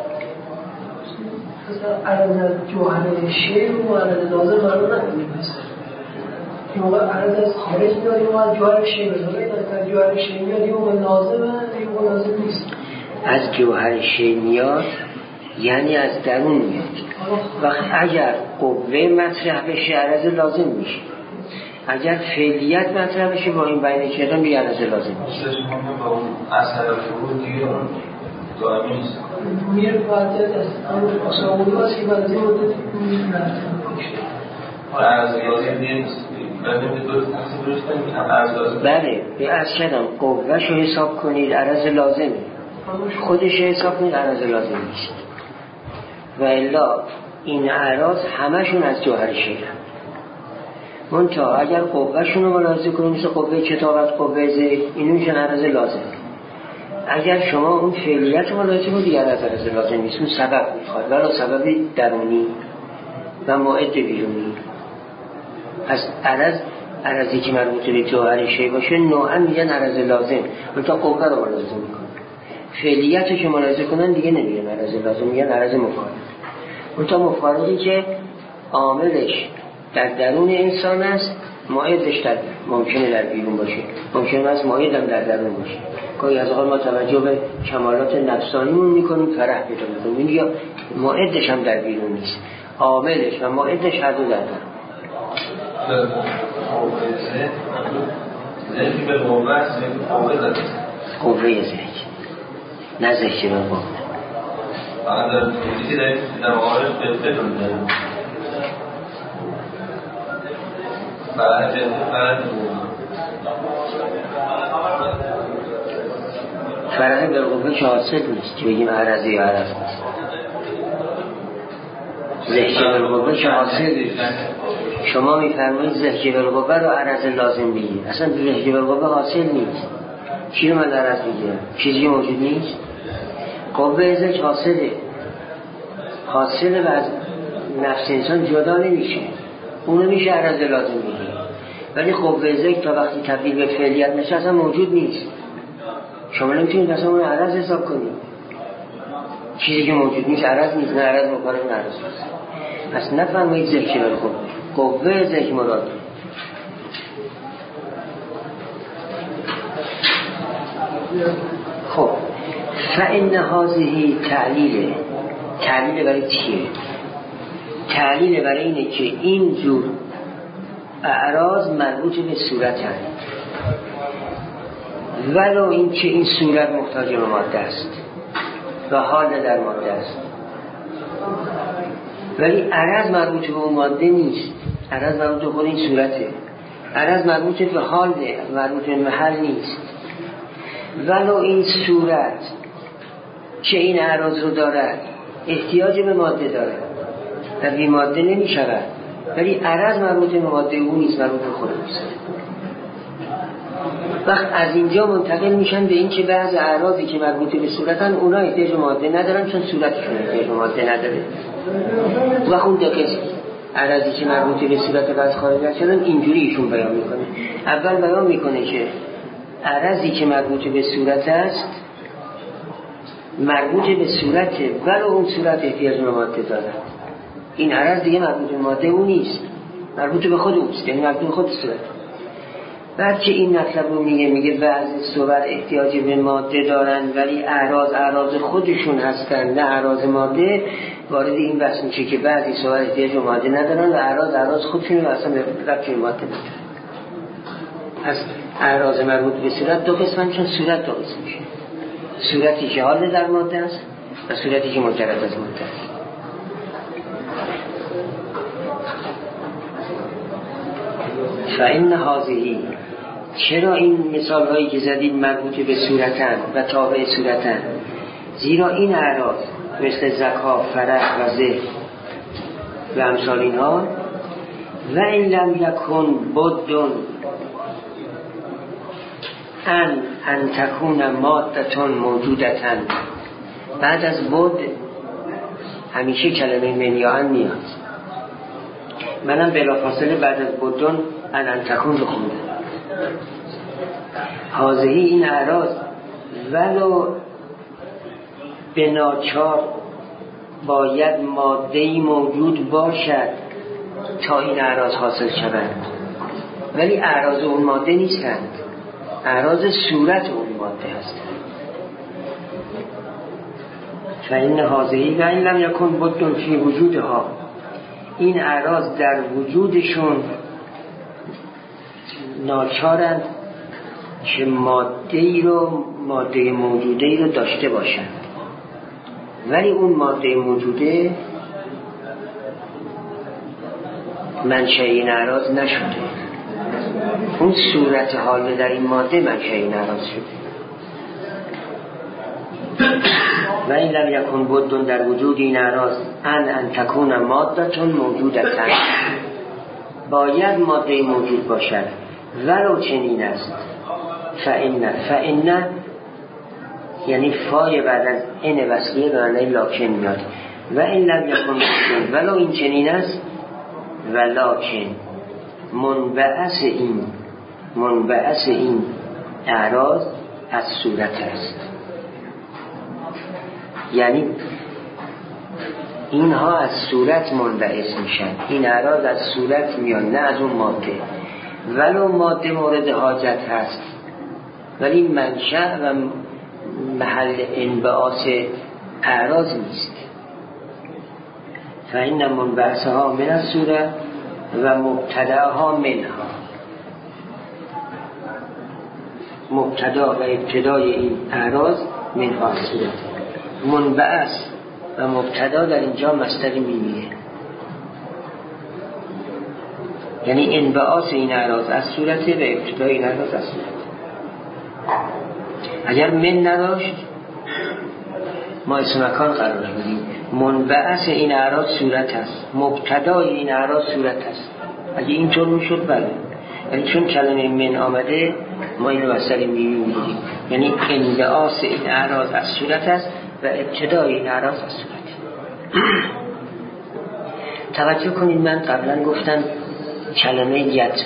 عرض جوهر شیء و عرض لازم معلوم نکنیم، این موقع عرض از خارج میاریم و از جوهر شیء بزنیم، از جوهر شیء میاد یه موقع لازمه یه موقع لازم نیست. از جوهر شیء میاد یعنی از درون میاد. وقت اگر قوه مطرح بشه عرض لازم میشه، اگر فعلیت مطرح بشه با این بین کردن بیه عرض لازم میشه. اثر فرود دیگه دائمی نیست، میره وضعیت است، اما اصابونی هست که وضعی مدت عرض لازم نیست. بله به از کردم قوهش رو حساب کنید عرض لازمه، خودش حساب کنید عرض لازم نیست. و الا این اعراض همشون از جوهر شیء منتها اگر قوهشون رو ملاحظه کنید مثل قوه کتابت، قوه ذکر، اینو میشن عرض لازم. اگر شما اون فعلیت رو ملاحظه کنید دیگر از عرض لازم نیست، اون سبب میخواد، ولی سبب درونی و موعد بیرونی. از عرضی که مربوط به جوهر شیء باشه نوعا میگن عرض لازم، منتها قوه رو ملاحظه میکنن. فعلیت رو که ملاحظه کنن دیگه نمیگن عرض لازم، میگن عرض مفارق. منتها مفارقی که عاملش در درون انسان است، موعدش ممکنه در بیرون باشه، ممکنه از موعد هم در درون باشه. گاهی از اوقات ما توجه به کمالات نفسانیمون میکنیم، فرح پیدا میکنیم، یا موعدش هم در بیرون نیست، عاملش و موعدش هر دو در درون. ذهنی به قوه است، قوه ذهن نه ذهن به قوه. فقط در توضیحی که در مقارش به فکرون داریم فرق به قوه که حاصل نیست که بگیم عرضی یا عرض نیست. ذهن به قوه که حاصل نیست. شما میفرمایید ذهن به قوه رو عرض لازم بگیر، اصلا ذهن به قوه حاصل نیست. چی رو من عرض بگیرم؟ چیزی موجود نیست. قوه ذهن حاصل و از نفس انسان جدا نمیشه، اونو میشه عرض لازم بگیر. ولی قوه ذهن تا وقتی تبدیل به فعلیت نشه اصلا موجود نیست. شما نمیتونید اصلا اون عرض حساب کنید. چیزی که موجود نیست عرض نیست، نه عرض مقارن نه عرض نیست. پس نفرمایید ذهن به قوه ذهن مراد. خب فإن هذه تعلیل برای چیه؟ تعلیل برای اینه که این جور اعراض مربوط به صورت هست، ولو این که این صورت محتاج به ماده است و حال در ماده است، ولی عرض مربوط به اون ماده نیست، عرض مربوط به خود این صورته، عرض مربوط به حال مربوط به محل نیست. ولو این صورت که این اعراض رو دارد احتیاج به ماده دارد و بی ماده نمی شود، ولی عرض مربوط به ماده او نیست، مربوط به خود اوست. وقت از اینجا منتقل میشن به این که بعض اعراضی که مربوط به صورتن اونا احتیاج به ماده ندارن چون صورتشون احتیاج به ماده نداره. و اون دو قسم اعراضی که مربوط به صورت و از خارج شدن اینجوری ایشون بیان میکنه. اول بیان میکنه که اعراضی که مربوط به صورت است مربوط به صورته، ولی اون صورت احتیاج به ماده داره. این عرض دیگه مربوط به ماده اون نیست، مربوط به خود اوست، یعنی مربوط به خود صورت. بعد که این مطلب رو میگه بعضی صور احتیاج به ماده دارن ولی اعراض خودشون هستن نه اعراض ماده، وارد این بحث میشه که بعضی صور احتیاج به ماده ندارن و اعراض خودشون اصلا ربطی به ماده ندارن. از اعراض مربوط به صورت دو قسم، چون صورت دو قسم میشه، صورتی که حال در ماده است و صورتی که مجرد از ماده است. فإن هذه، چرا این مثال هایی که زدید مربوط به صورتن و تابع صورتن؟ زیرا این اعراض مثل زکا، فرح و ذکر و امثال اینها، و این لم یکن بدن ان تکون مادتون موجودتن. بعد از بود همیشه کلمه من یا ان میاد. منم بلافاصله بعد از بدن ان تکون رو خوندم. حاضری این اعراض ولو به ناچار باید ماده‌ای موجود باشد تا این اعراض حاصل شوند، ولی اعراض اون ماده نیستند، اعراض صورت اون ماده هستند. فإن هذه و این لم یکن بدن فی وجودها، این اعراض در وجودشون ناچارند که ماده موجوده رو داشته باشند، ولی اون ماده موجوده منشأ این اعراض نشده، اون صورت حال در این ماده منشأ این اعراض شده. و این لم یکن بدن در وجود این اعراض ان تکون مادتون موجودتن، باید ماده موجود باشد ولو چنین است. فإن یعنی فای بعد از ان وصلیه به معنی لاکن میاد. و این لم یکن بدن ولو این چنین است، ولکن منبعث این اعراض از صورت است. یعنی اینها از صورت منبعث میشن، این اعراض از صورت میان، نه از اون ماده. ولو ماده مورد حاجت هست، ولی منشأ و محل انبعاث اعراض نیست. فإن منبعثها من الصورت و مبتداها منها، مبتدا و ابتدای این اعراض منها از صورت. منبعث و مبتدا در اینجا مصدر میمیه، یعنی انبعاث این اعراض از صورت و ابتدای این اعراض از صورت. اگر من نداشت ما اسم مکان قرار بدیم. منبعث این اعراض صورت است، مبتدای این اعراض صورت است. اگه اینطور میشد بله، ولی چون کلمه من آمده ما اینو مصدر میمی میگیم، یعنی انبعاث این اعراض از صورت است و ابتدای این اعراض از صورت. توجه کنید، من قبلا گفتم کلمه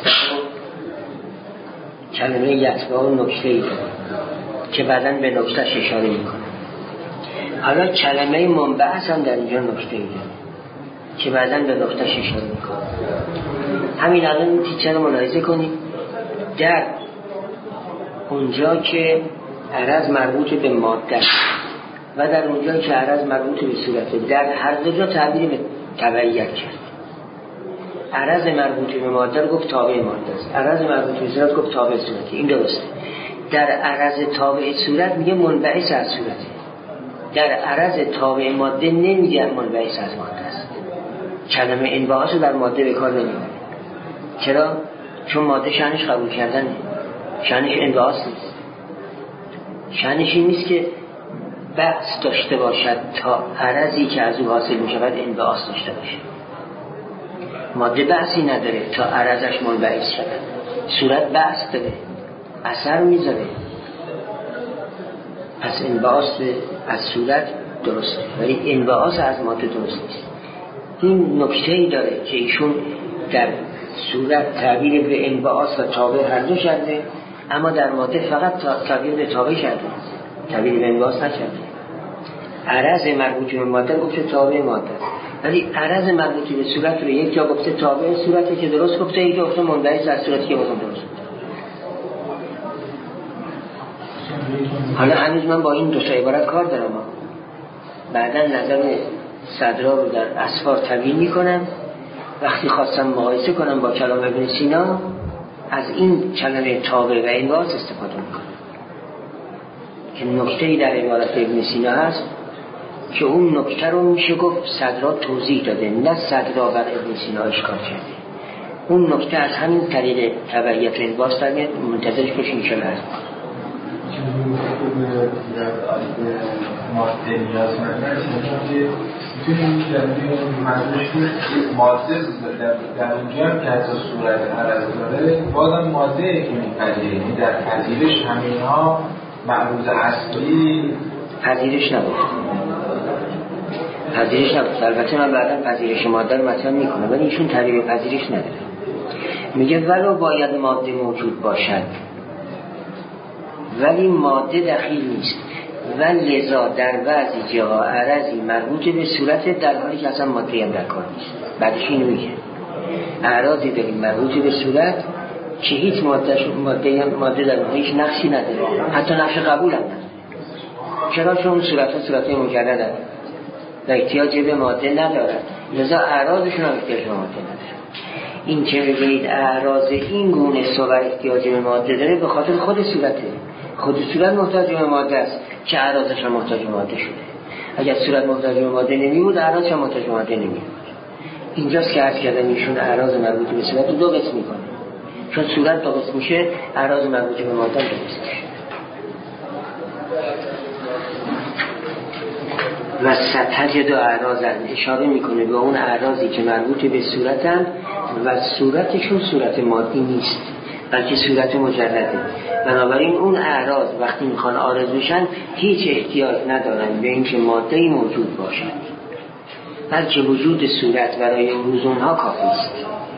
یتبع و نکته‌ای داره که بعداً به نکتهش اشاره میکنه. حالا کلمه منبعث هم در اینجا نکته‌ای داره که بعداً به نکتهش اشاره میکنه. همین الان این تیکه رو ملاحظه کنید، در اونجا که عرض مربوط به ماده و در اونجا که عرض مربوط به صورته، در هر دو جا تعبیر به تبعیت کرد. عرض مربوط به ماده رو گفت تابع ماده است، عرض مربوط به صورت گفت تابع صورتی. این درسته. در عرض تابع صورت میگه منبعث از صورته، در عرض تابع ماده نمیگه منبعث از ماده است. کلمه انبعاث رو در ماده به کار نمیبره. چرا؟ چون ماده شأنش قبول کردن، شأنش انبعاث نیست. شأنش این نیست که بحث داشته باشد تا عرضی که از او حاصل می شود انبعاث داشته باشد. ماده بحثی نداره تا عرضش منبعث شود. صورت بحث داره، اثر میذاره. پس انبعاث از صورت درسته، ولی انبعاث از ماده درست نیست. این نکته‌ای داره که ایشون در صورت تعبیر به انبعاث و تابع هر دو کرده، اما در ماده فقط تعبیر به تابع کرده، تعبیر به انبعاث نکرده. عرض مربوط به ماده گفته تابع ماده، ولی عرض مربوط به صورت رو یک جا گفته تابع صورتی که درست گفته، یک جا گفته منبعث از صورتی که درست گفته. حالا هنوز من با این دو تا عبارت کار دارم، بعدا نظر صدرا رو در اسفار تبیین میکنم. وقتی خواستم مقایسه کنم با کلام ابن سینا از این کلمه تابع و انباز استفاده میکنه که نکته‌ای در عبارت ابن سینا هست که اون نکته رو میشه گفت صدرا توضیح داده، نه صدرا بر ابن سینا اشکال کرده. اون نکته از همین طریق تبعیت انباز در میاد، منتظرش باشین چه لازم ماده نیاز که میتونیم ماده در اونجا که از صورت عرض داره بازم ماده که میپذیره، در پذیرش همین ها معروض اصلی پذیرش نبود. البته من بعدا پذیرش ماده رو مطرح میکنم، ولی ایشون تعریف پذیرش نداره. میگه ولو باید ماده موجود باشد ولی ماده دخیل نیست و لذا در بعضی جاها عرضی مربوط به صورت در حالی که اصلا ماده هم در کار نیست. بعدش اینو میگه اعراضی داریم مربوط به صورت که هیچ ماده در هیچ نقشی نداره، حتی نقش قبول هم نداره. چرا؟ چون صورت مجرد و احتیاج به ماده ندارد، لذا اعراضشون هم احتیاج به ماده نداره. این که بگید اعراض این گونه صور احتیاج به ماده داره به خاطر خود صورته. خود صورت محتاج به ماده است که اعراضش هم محتاج به ماده شده. اگر صورت محتاج به ماده نمی بود اعراضش هم محتاج به ماده نمی بود. اینجاست که عرض کردن ایشون اعراض مربوط به صورت رو دو قسم میکنه، چون صورت دو قسم میشه، اعراض مربوط به ماده دو قسم میشه. و ستجد اعراضن اشاره میکنه به اون اعراضی که مربوط به صورتن و صورتشون صورت مادی نیست بلکه صورت مجرده. بنابراین اون اعراض وقتی میخوان عارض بشن هیچ احتیاج ندارن به اینکه ماده‌ای موجود باشد، بلکه وجود صورت برای امروز اونها کافی است.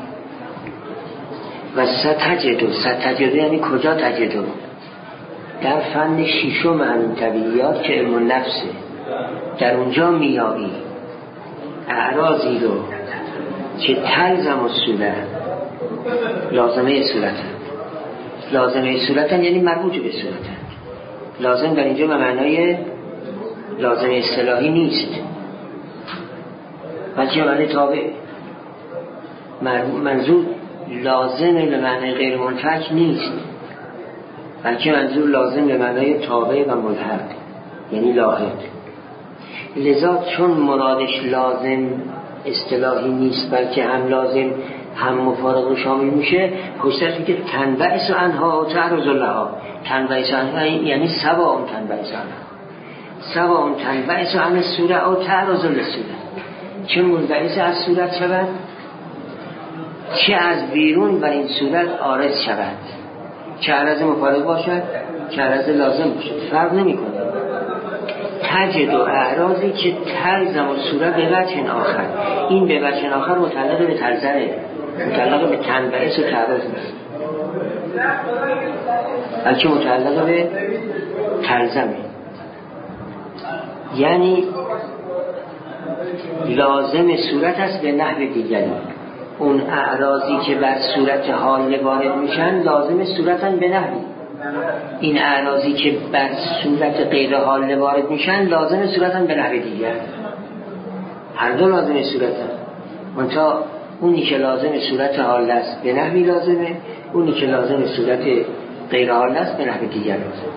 و ستجد یعنی کجا تجد؟ در فن شیشم همین طبیعیات که علم النفسه، در اونجا میابی اعراضی رو که تلزم الصورت لازمه صورتن یعنی مربوط به صورتن. لازم در اینجا به معنای لازم اصطلاحی نیست بلکه معنی تابع. منظور لازم به معنی غیر منفک نیست بلکه منظور لازم به معنای تابع و ملحق یعنی لاحق. لذا چون مرادش لازم اصطلاحی نیست بلکه هم لازم هم مفارق و شامل میشه، پشتش میگه تنبعث عنها و تعرض لها. تنبعث عنها یعنی سواء تنبعث عن الصورت و تعرض للصورت، چه منبعث از صورت شود چه از بیرون بر این صورت عارض شود، چه عرض مفارق باشد چه عرض لازم باشد، فرق نمیکنه. تجد و اعراضی که تلزم و صورت به وجه آخر، این به وجه آخر متعلق به تلزمه، متعلق به تنبعث و تعرض نیست بلکه متعلق به تلزمه. یعنی لازم صورت است به نحو دیگری. اون اعراضی که بر صورت حال وارد میشن لازم صورتن به نحوی، این اعراضی که بر صورت غیر حال وارد میشن لازم صورتن به نحو دیگر. هر دو لازم صورتن، منتها اونی که لازم صورت حال است به نحوی لازمه، اونی که لازم صورت غیر حال است به نحو دیگر لازمه.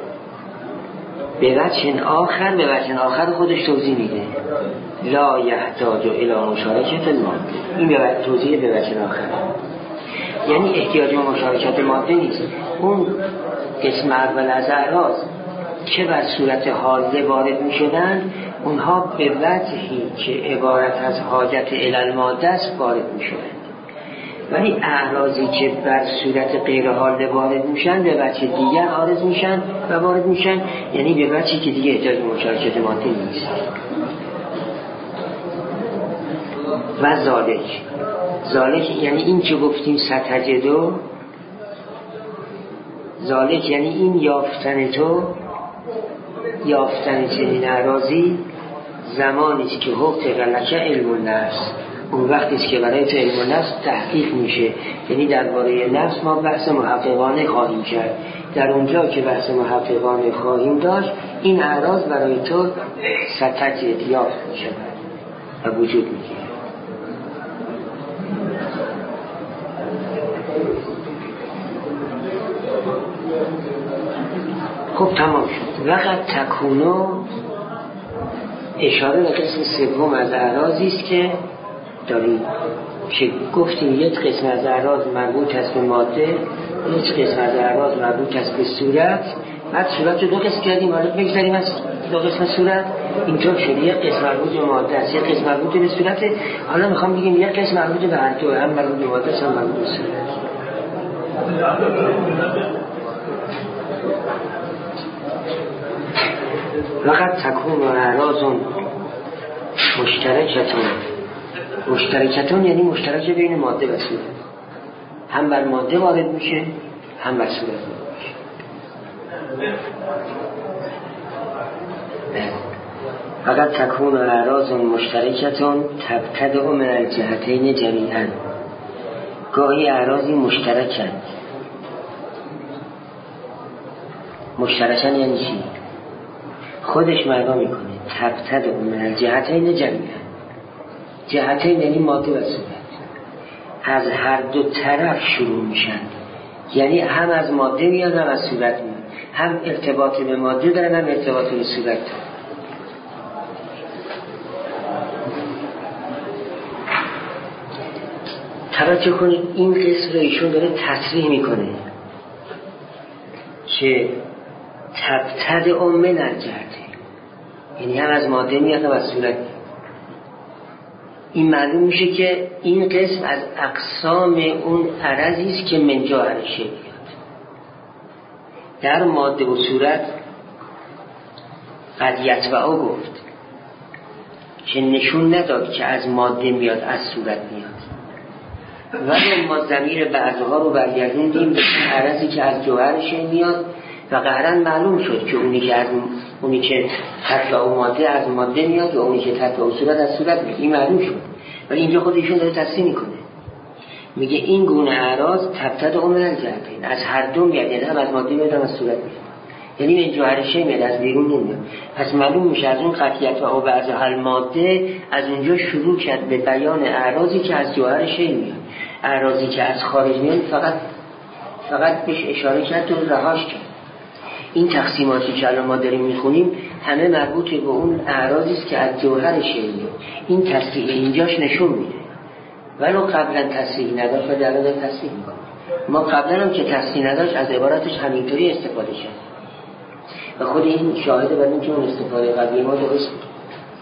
به وجه آخر خودش توضیح میده لا یحتاج الی مشارکت الماده. این به توضیح به وجه آخر یعنی احتیاج به مشارکت ماده نیست. اون قسم اول از اعراض که بر صورت حاله وارد می شدن اونها به وجهی که عبارت از حاجت الی الماده است وارد می شدن، ولی اعراضی که بر صورت غیر حاله وارد میشن به وجه دیگر عارض میشن و وارد میشن، یعنی به وجهی که دیگه احتیاج به مشارکت ماده نیست. و ذالک یعنی این که گفتیم ستجدو، ذالک یعنی این یافتن چنین اعراضی زمانی که حقق لک علم النفس، اون وقتی که برای تو علم النفس تحقیق میشه، یعنی درباره نفس ما بحث محققانه خواهیم کرد. در اونجا که بحث محققانه خواهیم داشت این اعراض برای تو ستجد یافت میشه و وجود میگیره. خب تمام شد. وقت تکونو اشاره به قسم سوم از اعراضی است که داریم که گفتیم یک قسم از اعراض مربوط است به ماده، یک قسم از اعراض مربوط است به صورت. بعد صورت رو دو قسم کردیم، حالا بگذاریم از دو قسم صورت اینطور شد. یک قسم مربوط به ماده است، یک قسم مربوط به صورت. حالا میخوام بگیم یک قسم مربوط به هر دو، هم مربوط به ماده است هم مربوط به صورت. وقت تکون و اعراض مشترکتون یعنی مشترک بین ماده و صورت، هم بر ماده وارد میشه هم بر صورت وارد میشه. فقط تکون و اعراض مشترکتون تبتدع من الجهتین جمیعا. گاهی اعراضی مشترکن. مشترکن یعنی چی؟ خودش معنا میکنه تبتدع من الجهتین جمیعا. جهتین یعنی ماده و صورت، از هر دو طرف شروع میشن، یعنی هم از ماده میاد هم از صورت میاد، هم ارتباط به ماده دارن هم ارتباط به صورت دارن. توجه کنید این قسم رو ایشون داره تصریح میکنه که تبتدع من الجهتین، یعنی هم از ماده میاد هم از صورت میاد. این معلوم میشه که این قسم از اقسام اون عرضی است که من جوهر شیء میاد. در ماده و صورت قد یتبعو گفت که نشون نداد که از ماده میاد از صورت میاد، ولی ما ضمیر بعضها رو برگردوندیم به عرضی که از جوهر شیء میاد و قهرا معلوم شد که اونی که تطلع و ماده از ماده میاد و اونی که تطلع و صورت از صورت میاد. این معلوم شد، ولی اینجا خود ایشون داره تصریح میکنه، میگه این گونه اعراض تبتدع من الجهتین، از هر دو میاد، یعنی هم از ماده میاد هم از صورت میاد، یعنی من جوهر شیء میاد، از بیرون نمیاد. پس معلوم میشه از اون قطعیت و بعض الماده از اونجا شروع کرد به بیان اعراضی که از جوهر شیء میاد. اعراضی که از خارج میاد فقط بهش اشاره کرد و رهاش کرد. این تقسیماتی که الان ما داریم میخونیم همه مربوط به اون اعراضی است که از جوهر شیء میاد. این تصریح اینجاش نشون میده، ولو قبلا تصریح نداشت و در الان تصریح میکنه. ما قبلا هم که تصریح نداشت از عبارتش همینطوری استفاده کرد و خود این شاهده بر این که اون استفاده قبلی ما درست بود.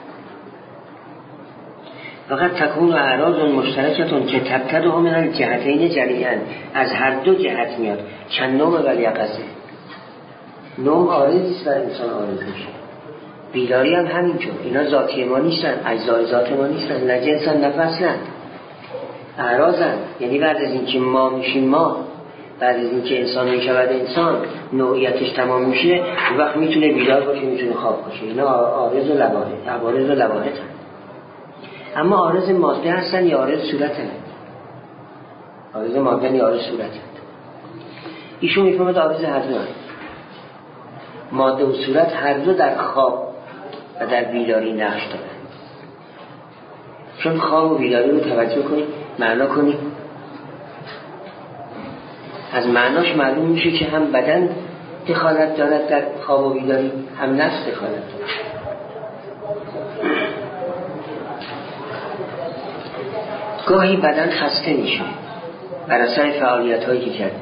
فقط تکون و اعراض مشترکتون که تبتدع من الجهتین جمیعا، از هر دو جهت میاد. چند نوم ولی یقظه، نوم عارضی بر انسان عارض میشه، بیداری هم همینطور. اینا ذاتی ما نیستن، اجزای ذات ما نیستن، نه جنسن نه فصلن، اعراضن. یعنی بعد از اینکه ما میشیم ما، بعد از اینکه انسان میشود انسان، نوعیتش تمام میشه، اون وقت میتونه بیدار باشه میتونه خواب باشه. اینا عارض و لوارد، عوارض و لوارد هم. اما عارض ماده هستن یا عارض صورت هم؟ عارض ماده یا عارض صورت هم؟ ایشون میفهمد عارض هر دو هم. ماده و صورت هر دو در خواب و در بیداری نقش دارن. چون خواب و بیداری رو توجه کنید، معنا کنید، از معناش معلوم میشه که هم بدن دخالت دارد در خواب و بیداری، هم نفس دخالت دارد. گاهی بدن خسته میشه بر اثر فعالیت هایی که کرده،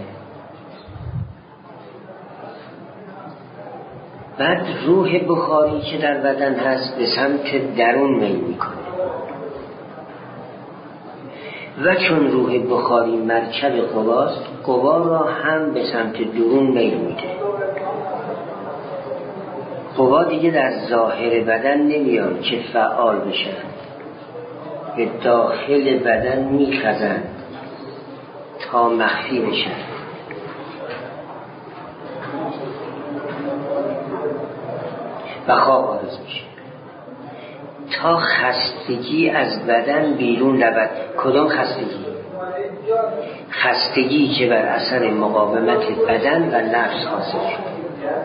بعد روح بخاری که در بدن هست به سمت درون میل میکنه و چون روح بخاری مرکب قواست، قوا را هم به سمت درون میل میده. قوا دیگه در ظاهر بدن نمیان که فعال بشن، به داخل بدن میخزن تا مخفی بشن. و خواب عارض میشه تا خستگی از بدن بیرون رود. کدام خستگی؟ خستگی که بر اثر مقاومت بدن و نفس حاصل شد.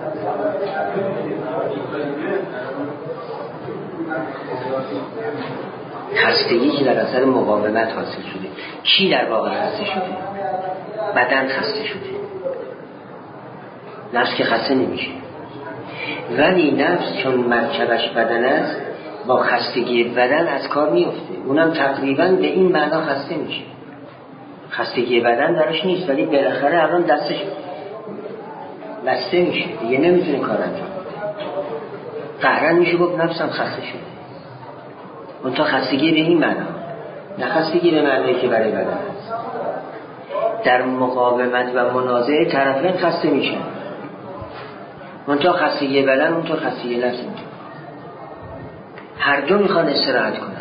خستگی که در اثر مقاومت حاصل شده. کی در واقع خسته شده؟ بدن خسته شده. نفس که خسته نمیشه. ولی نفس چون مرکبش بدن است با خستگی بدن از کار میفته، اونم تقریبا به این معنا خسته میشه. خستگی بدن درش نیست ولی بالاخره الان دستش بسته میشه دیگه، نمیتونه کار انجام بده. قهرن میشه گفت نفسم خسته شده. اون تا خستگی به این معنا، نه خستگی به معنی که برای بدن است. در مقاومت و منازعه طرفین خسته میشن. اون تا خستگی بدن، اون تا خستگی نفس. هر دو میخوان استراحت کنن.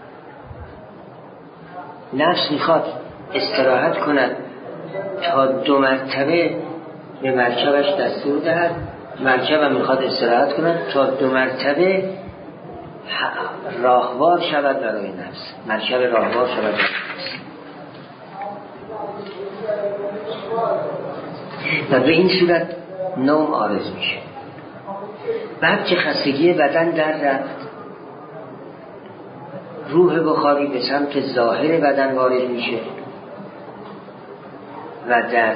نفس میخواد استراحت کند تا 2 مرتبه به مرکبش دستور دهد، مرکب هم میخواد استراحت کند تا 2 مرتبه راهوار شود برای نفس، مرکب راهوار شود برای نفس. و به این صورت نوم عارض میشه. بعد که خستگی بدن در رفت، روح بخاری به سمت ظاهر بدن وارد میشه و در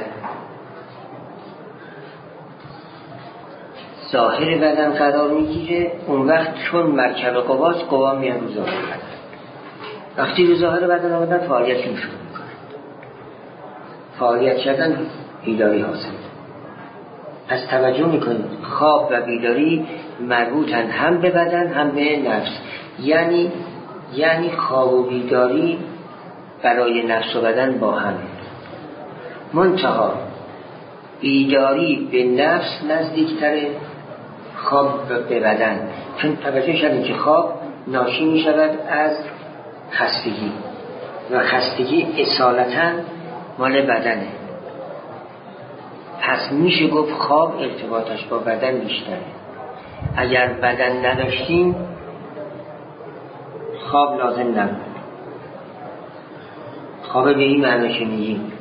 ظاهر بدن قرار میگیره. اون وقت چون مرکب قواست، قوا میان رو ظاهر بدن. وقتی رو ظاهر بدن آمدن فعالیت شروع میکنن. فعالیت کردن بیداری حاصل. از توجه میکنید خواب و بیداری مربوطن هم به بدن هم به نفس. یعنی خواب و بیداری برای نفس و بدن با هم. منتها بیداری به نفس نزدیکتره، خواب به بدن. چون توجه شدیم که خواب ناشی می شود از خستگی و خستگی اصالتاً مال بدنه. پس میشه گفت خواب ارتباطش با بدن بیشتره. اگر بدن نداشتیم خواب لازم نبود. خواب به این معنی که میگیم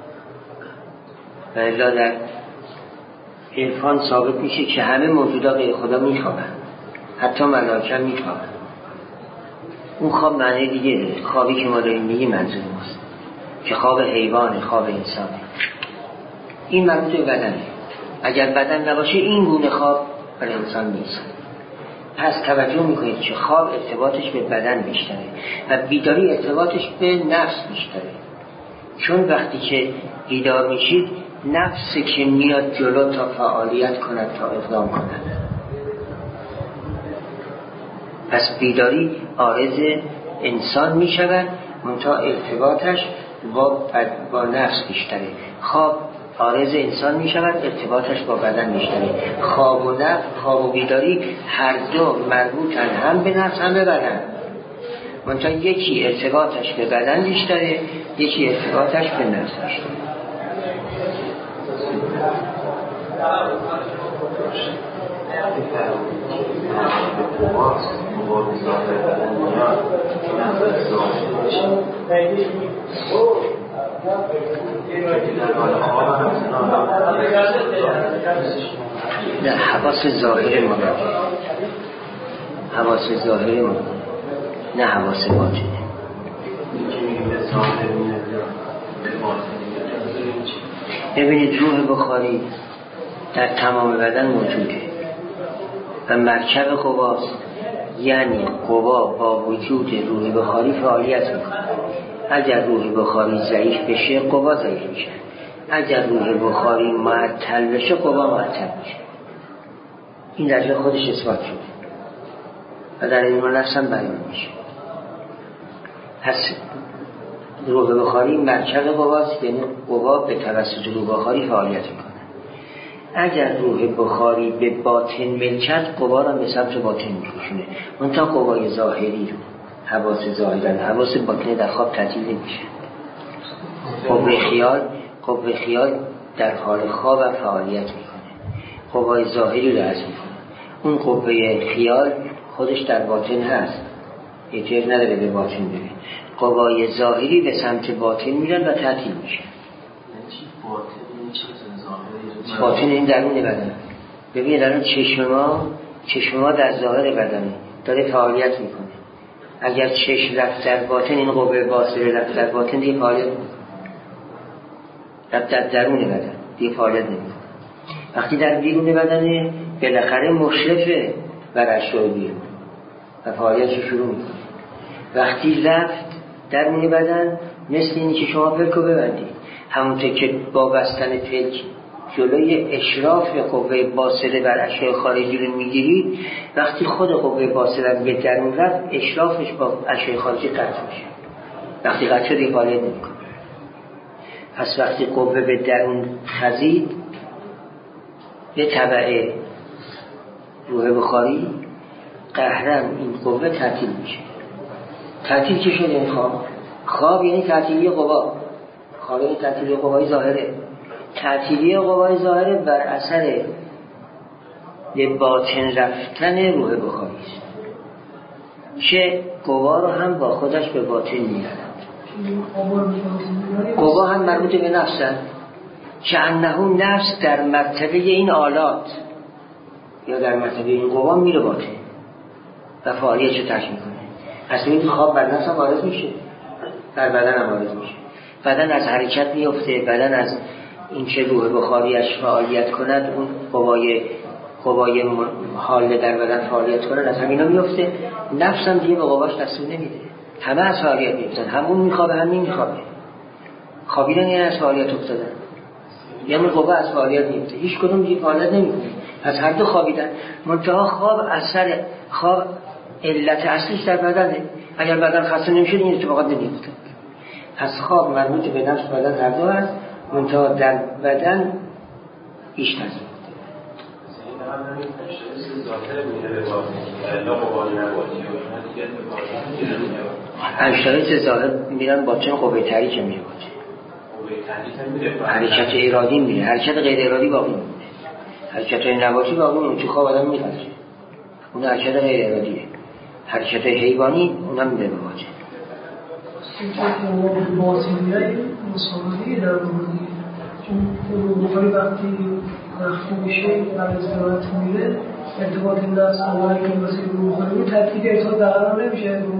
و الا در عرفان ثابت میشه که همه موجودات غیر خدا میخوابن، حتی ملائکه میخوابن. اون خواب معنی دیگه داره. خوابی که ما داریم میگیم منظور ماست که خواب حیوان، خواب انسانه. این مربوط به بدنه. اگر بدن نباشه این گونه خواب برای انسان نیست. پس توجه میکنید که خواب ارتباطش به بدن بیشتره و بیداری ارتباطش به نفس بیشتره. چون وقتی که بیدار میشید نفسی که میاد جلو تا فعالیت کند، تا اقدام کند. پس بیداری عارض انسان میشود، منتها ارتباطش با نفس بیشتره. خواب عارض انسان میشود، ارتباطش با بدن بیشتره. خواب و بیداری هر دو مربوطن هم به نفس هم به بدن، منتها یکی ارتباطش به بدن بیشتره، یکی ارتباطش به نفس بیشتره. نه، حواس ظاهر ما، حواس ظاهر ما، نه حواس باطنه. ببینید روح بخاری در تمام بدن موجوده و مرکب قواست، یعنی قوا با وجود روح بخاری فعالیت میکنه. اگر روح بخاری ضعیف بشه قوا ضعیف میشه، اگر روح بخاری معطل بشه قوا معطل میشه. این در خودش اثبات شده و در علم نفس هم بیان میشه. پس روح بخاری مرکب قواست، یعنی قوا به توسط روح بخاری فعالیت میکنه. اگر روح بخاری به باطن ملکت، قوا را به سمت باطن میکشونه. منتها قوای ظاهری رو، حواس ظاهرن، حواس باطنی در خواب تعطیل نمیشه. قوه خیال در حال خواب فعالیت میکنه، قوای ظاهری رو عزم میکنه. اون قوه خیال خودش در باطن هست، احتیاج نداره به باطن بره. قوای ظاهری به سمت باطن میرن و تعطیل میشه. باطن این درون بدن. ببینید الان چشم ما در ظاهر بدنه، داره فعالیت میکنه. اگر چشم رفت در باطن، این قوه باصره رفت در باطن، دیگه فعالیت نمیکنه. رفت در درون بدن، دیگه فعالیت نمیکنه. وقتی در بیرون بدنه بالاخره مشرفه بر اشیاء بیرون و فعالیتش شروع میکنه. وقتی رفت درون بدن مثل اینی که شما پلکو ببندید، همونطور که با بستن پلک جلوی اشراف قوه باصره بر اشیاء خارجی رو میگیرید، وقتی خود قوه باصره به درون رفت اشرافش با اشیاء خارجی قطع میشه. وقتی قطع شد فعالیت نمیکنه. پس وقتی قوه به درون خزید به تبع روح بخاری قهرن این قوه تعطیل میشه. تعطیل چه شد؟ این خواب یعنی تعطیلی قوا. خواب یعنی تعطیلی قوای ظاهره. تعطیلی قوای ظاهره بر اثر به باطن رفتن روح بخاری است. چه قوا رو هم با خودش به باطن میارد. قوا هم مربوط به نفس است. که انه نفس در مرتبه این آلات یا در مرتبه این قوا میره باطن و فعالیتش رو ترک میکنه. اصلا این خواب بر نفس هم وارد میشه، در بدن هم وارد میشه. بدن از حرکت میفته، بدن از این که روح بخاریش فعالیت کند، اون قوای حال در بدن فعالیت کند، از همینا میفته. نفس هم دیگه به قواش دستور نمیده، همه از فعالیت میفتن. همون میخوابه همین میخوابه. خوابیدن یعنی از فعالیت افتادن، یعنی قوا از فعالیت میفته، هیچ کدوم دیگه فعالیت نمیکنه. پس هر دو خوابیدن. منتها خواب اثر خواب علت اصلیش در بدنه. اگر بدن خسته نمیشه این اتفاقات نمیفته. پس خواب مربوط به نفس بدن هر دو هست، منتها در بدن بیشتر. انشایت ظاهر میرن باطن قوه تحریک میره باطن. حرکت ارادی میره، حرکت غیر ارادی باقی میره. حرکت نباتی باقی میره، تو خواب آدم میخواد. اون حرکت غیر ارادیه. حرکت حیوانی اونم میره به باطن. سیچه باطنیه مصابقی در روحی، چون روحی وقتی مخفی میشه و ازدواج میره ارتباط نفس آوری که واسه روحی تدقیق ارتباط برقرار نمیشه. روح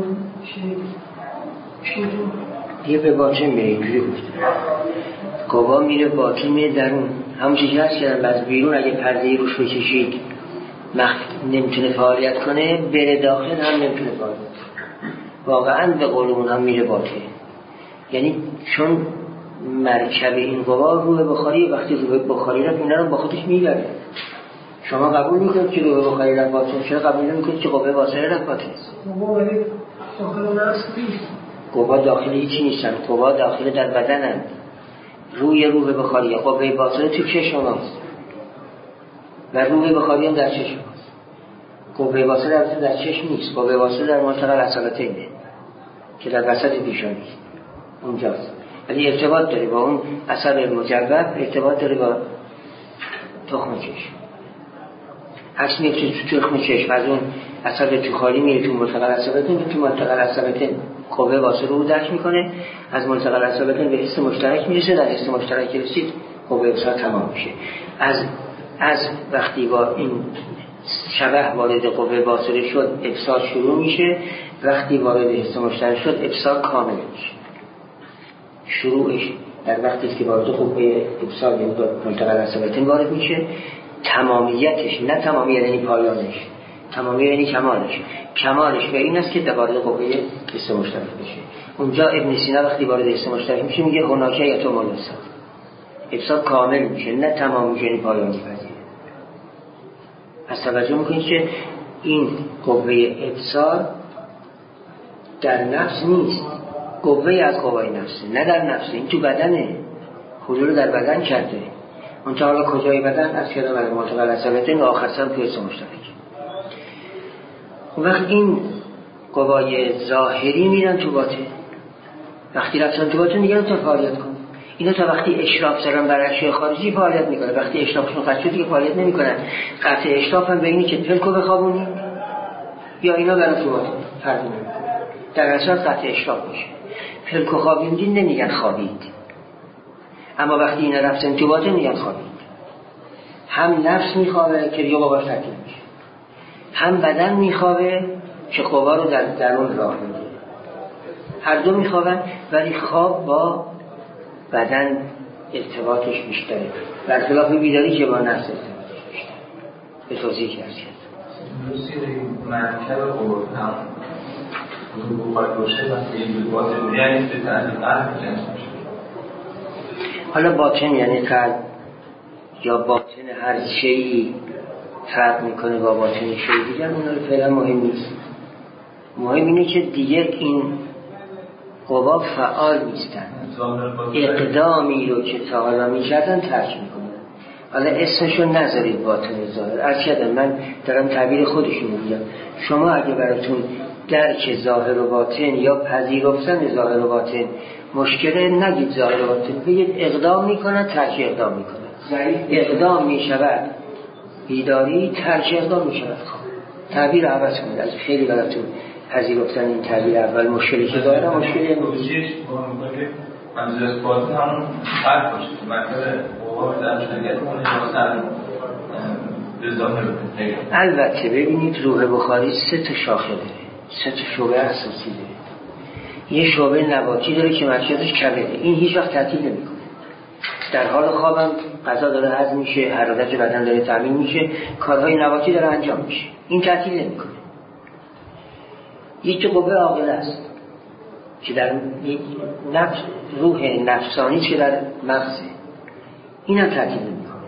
یه به باطن میره. اینجوری گفته قوا میره باطن میره درون. همون چیزی هست که از بیرون اگه پرده‌ای روش بکشید نمیتونه فعالیت کنه، بره داخل هم نمیتونه فعالیت کنه. واقعا به قولمون هم میره باطن. یعنی چون مرکب این قوا روح بخاری، وقتی روح بخاری رفت اینا رو با خودش میبره. شما قبول میکنید که روح بخاری رفت باطن، چرا قبول نمیکنید که قوه باطنی رفت باطن؟ قوا ولی داخل نفس نیست. قوا داخل هیچی نیستن، قوا داخل در بدنن. روح بخاری قوه باطنی تو چشم هست و روح بخاری هم در چشم هست. قوه باطنی در چشم نیست، قوه باطنی در منطقه العصبتینه که در وسط پیشانی اونجاست. ولی ارتباط داره با اون عصب مجوف، ارتباط داره با تخم چشم. عکس میفته تو تخم چشم، از اون عصب تو خالی میره تو منطقه العصبتین، تو منطقه العصبتین قوه واسه رو درک میکنه، از منطقه العصبتین به حس مشترک میرسه، در حس مشترک رسید قوه افسار تمام میشه. از وقتی با این شبه وارد قوه باصره شد افسار شروع میشه، وقتی وارد حس مشترک شد افسار کامل میشه. شروعش در وقتی که وارد قوه افسار یعنی منطقه العصبتین وارد میشه، تمامیتش نه تمامیت یعنی پایانش، تمامیت یعنی کمالش به این است که وارد قوه حس مشترک بشه. اونجا ابن سینا وقتی وارد حس مشترک میشه میگه هناکه یتم الافسار، افسار کامل میشه نه تمام میشه یعنی پایانی پذیره. پس توجه میکنید که این قوه افسار در نفس نیست، قوه از قوای نفسه، نه در نفسه. این تو بدنه، حضور در بدن کرده. منتها حالا کجای بدن؟ از کدام از منطقه العصبتین و آخر سم توی حس مشترک. وقت این قوای ظاهری میرن تو باطن. وقتی رفتن تو باطن دیگه تا فعالیت کنن. اینا تا وقتی اشراف دارن بر اشیاء خارجی فعالیت میکنن. وقتی اشرافشون قطع شد دیگه فعالیت نمیکنن. قطع اشراف هم به اینی که پلکو بخوابونی یا اینا برن تو باطن فرق نمیکنه. در اساس قطع اشراف میشه. پلکو خوابیدین نمیگن خوابید، اما وقتی اینا رفتن تو باطن میگن خوابید. هم نفس میخوابه که دیگه قواش تعطیل میشه، هم بدن میخوابه که قوا رو در درون راه میده. هر دو میخوابن ولی خواب با بدن ارتباطش بیشتره، برخلاف بیداری که با نفس ارتباطش بیشتره. به توضیح کرد مرکب قرآن هم حضور بخواهد باشه وقتی این دو باطن یعنی به طرف قلب جنس باشه. حالا باطن یعنی قلب یا باطن هر شیئی فرق میکنه با باطن شیئی دیگر، اون رو فعلا مهم نیست. مهم اینه که دیگه این قوا فعال نیستن، اقدامی رو که تا حالا میکردن ترک میکنن. حالا اسمشو نذارید باطن ظاهر. ارشد من دارم تعبیر خودشون میگم. شما اگه براتون درک ظاهر و باطن یا پذیرفتن ظاهر و باطن مشکله، نگید ظاهر و باطن، بگید اقدام میکنن، ترک اقدام میکنن. اقدام میشود بیداری، ترک اقدام میشود. تعبیر عوض کنید. از خیلی براتون پذیرفتن این تعبیر اول مشکلی که داره، مشکلی نمیشه. منظور از باطن همون فرق باشه که مرکب قوا به درش نگرد کنه یا مثلا به ظاهر بکنه. البته ببینید روح بخاری 3 تا شاخه داره، 3 تا شعبه اساسی داره. یه شعبه نباتی داره که مرکزش کبده، این هیچ وقت تعطیل نمیکنه. در حال خوابم غذا داره هضم میشه، حرارت بدن داره تامین میشه، کارهای نباتی داره انجام میشه، این تعطیل نمیکنه. یک قوه عاقله است که در نفس، روح نفسانی که در مغزه، اینم تعطیل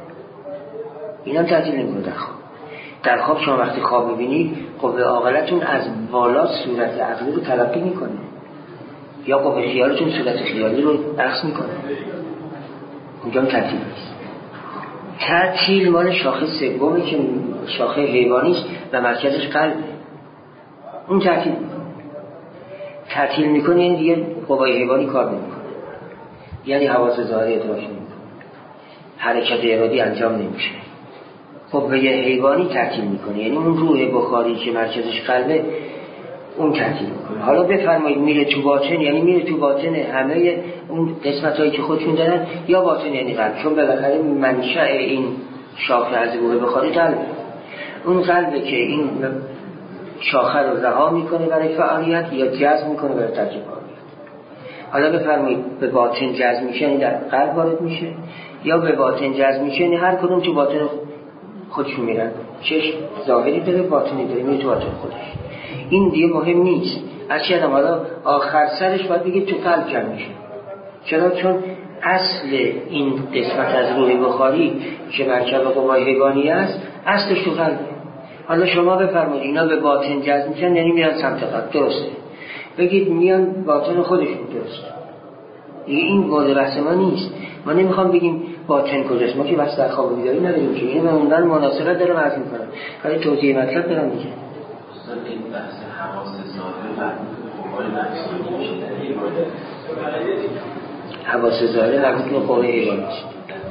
نمیکنه. در خواب شما وقتی خواب میبینید قوه عاقلتون از بالا صورت عقلی رو تلقی میکنه، یا قوه خیالتون صورت خیالی رو عکس میکنه. اونجا تعطیل نیست. تعطیل مال شاخه سومی که شاخه حیوانی است و مرکزش قلب، اون تعطیل میکنه یعنی دیگه قوه حیوانی کار نمیکنه، یعنی حواس ظاهری ادراک نمیکنه، حرکت ارادی انجام نمیشه. قوه حیوانی تعطیل میکنه، یعنی اون روح بخاری که مرکزش قلبه اون تعطیل میکنه. حالا بفرمایید میره تو باطن، یعنی میره تو باطن همه اون قسمتایی که خودشون دارن، یا باطن یعنی قلب، چون بالاخره منشأ این شاخه از روح بخاری قلبه. اون قلبه که این شاخه رو رها میکنه برای فعالیت یا جذب میکنه برای ترک فعالیت. حالا بفرمایید به باطن جذب میشه یعنی در قلب وارد میشه، یا به باطن جذب میشه یعنی هر کدوم تو باطن خودشون میرن. چشم ظاهری داره، باطنی داره، میره تو باطن خودش. این دیگه مهم نیست. اصلا حالا آخر سرش باید بگید تو قلب جمع میشه. چرا؟ چون اصل این قسمت از روح بخاری که مرکب قوای حیوانی است، اصلش تو قلبه. حالا شما بفرمایید اینا به باطن جذب میشن یعنی میان سمت قلب، درسته. بگید میان باطن خودشون، درسته. این مورد بحث ما نیست. ما نمیخوام بگیم باطن کجاست، ما که بس در خواب بیداری نداریم که این اونقدر مناسبت داره عرض میکنم، ولی توضیح مطلب دارم دیگه. این بحث حواس ظاهر و قوای نفسانی میشه. حواس ظاهر مربوط به قوای حیوانی است.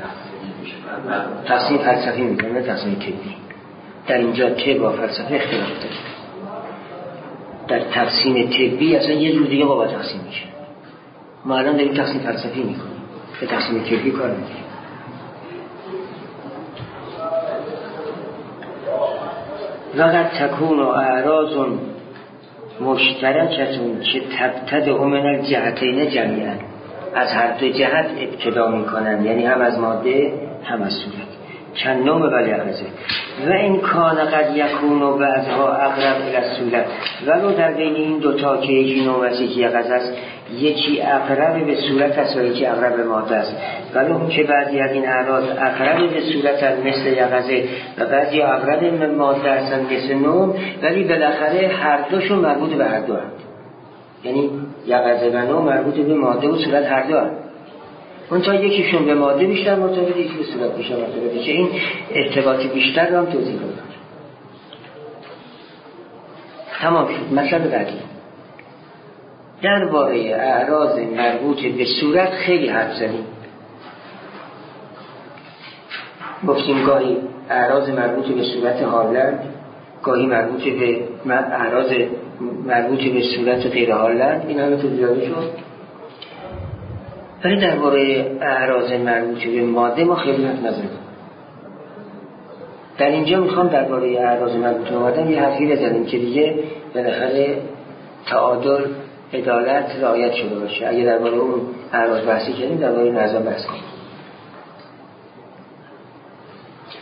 تصمیم فلسفی میکنه، تصمیم طبی. در اینجا طب و فلسفه اختلاف داره. در تقسیم طبی اصلا یه جور دیگه با تقسیم میشه. ما الان داریم تقسیم فلسفی میکنیم، به تقسیم طبی کار میکنیم. وقت تکون و اعراض مشترکتون که تبتدع من الجهتین جمیعا، از هر دو جهت ابتدا میکنن، یعنی هم از ماده هم از صورت. چند نوم ولی اغرزه و این کان قد یکون و بعضها اقرب الصورت، ولو در بین این دوتا که یکی نوم است یکی اغرز است، یکی اقرب به صورت است و یکی اقرب به ماده است، ولو که بعضی از این اعراض اقرب به صورت است مثل یقظه و بعضی اقرب به ماده است مثل نوم، ولی بالاخره هر دوشون مربوط به هر دو هست. یعنی یقظه و نوم مربوط به ماده و صورت هر دو هست. منتها یکیشون به ماده بیشتر مرتبطه، یکی به صورت بیشتر مرتبطه. چه این ارتباط بیشتر رو هم توضیح دادم. تمام شد. مطلب بعدی درباره اعراض مربوط به صورت خیلی حرف زدیم. گفتیم گاهی اعراض مربوط به صورت حالند، گاهی مربوط به اعراض مربوط به صورت غیر حالند. این همه توضیح داده شد. ولی درباره اعراض مربوط به ماده ما خیلی حرف نزدیم. در اینجا میخوام درباره اعراض مربوط به ماده یه حرفی بزنیم که دیگه بالاخره تعادل، عدالت رعایت شده باشه. اگه درباره اون اعراض بحثی کردیم درباره نظام بحث کنیم.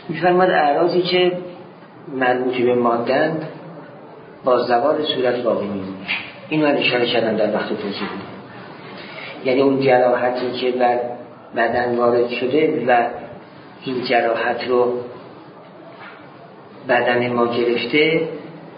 می‌فرماد اعراضی که مربوط به ماده‌اند با زوال صورت باقی میمونه. این من اشاره کردم در وقت توضیح بود. یعنی اون جراحتی که بر بدن وارد شده و این جراحت رو بدن ما گرفته،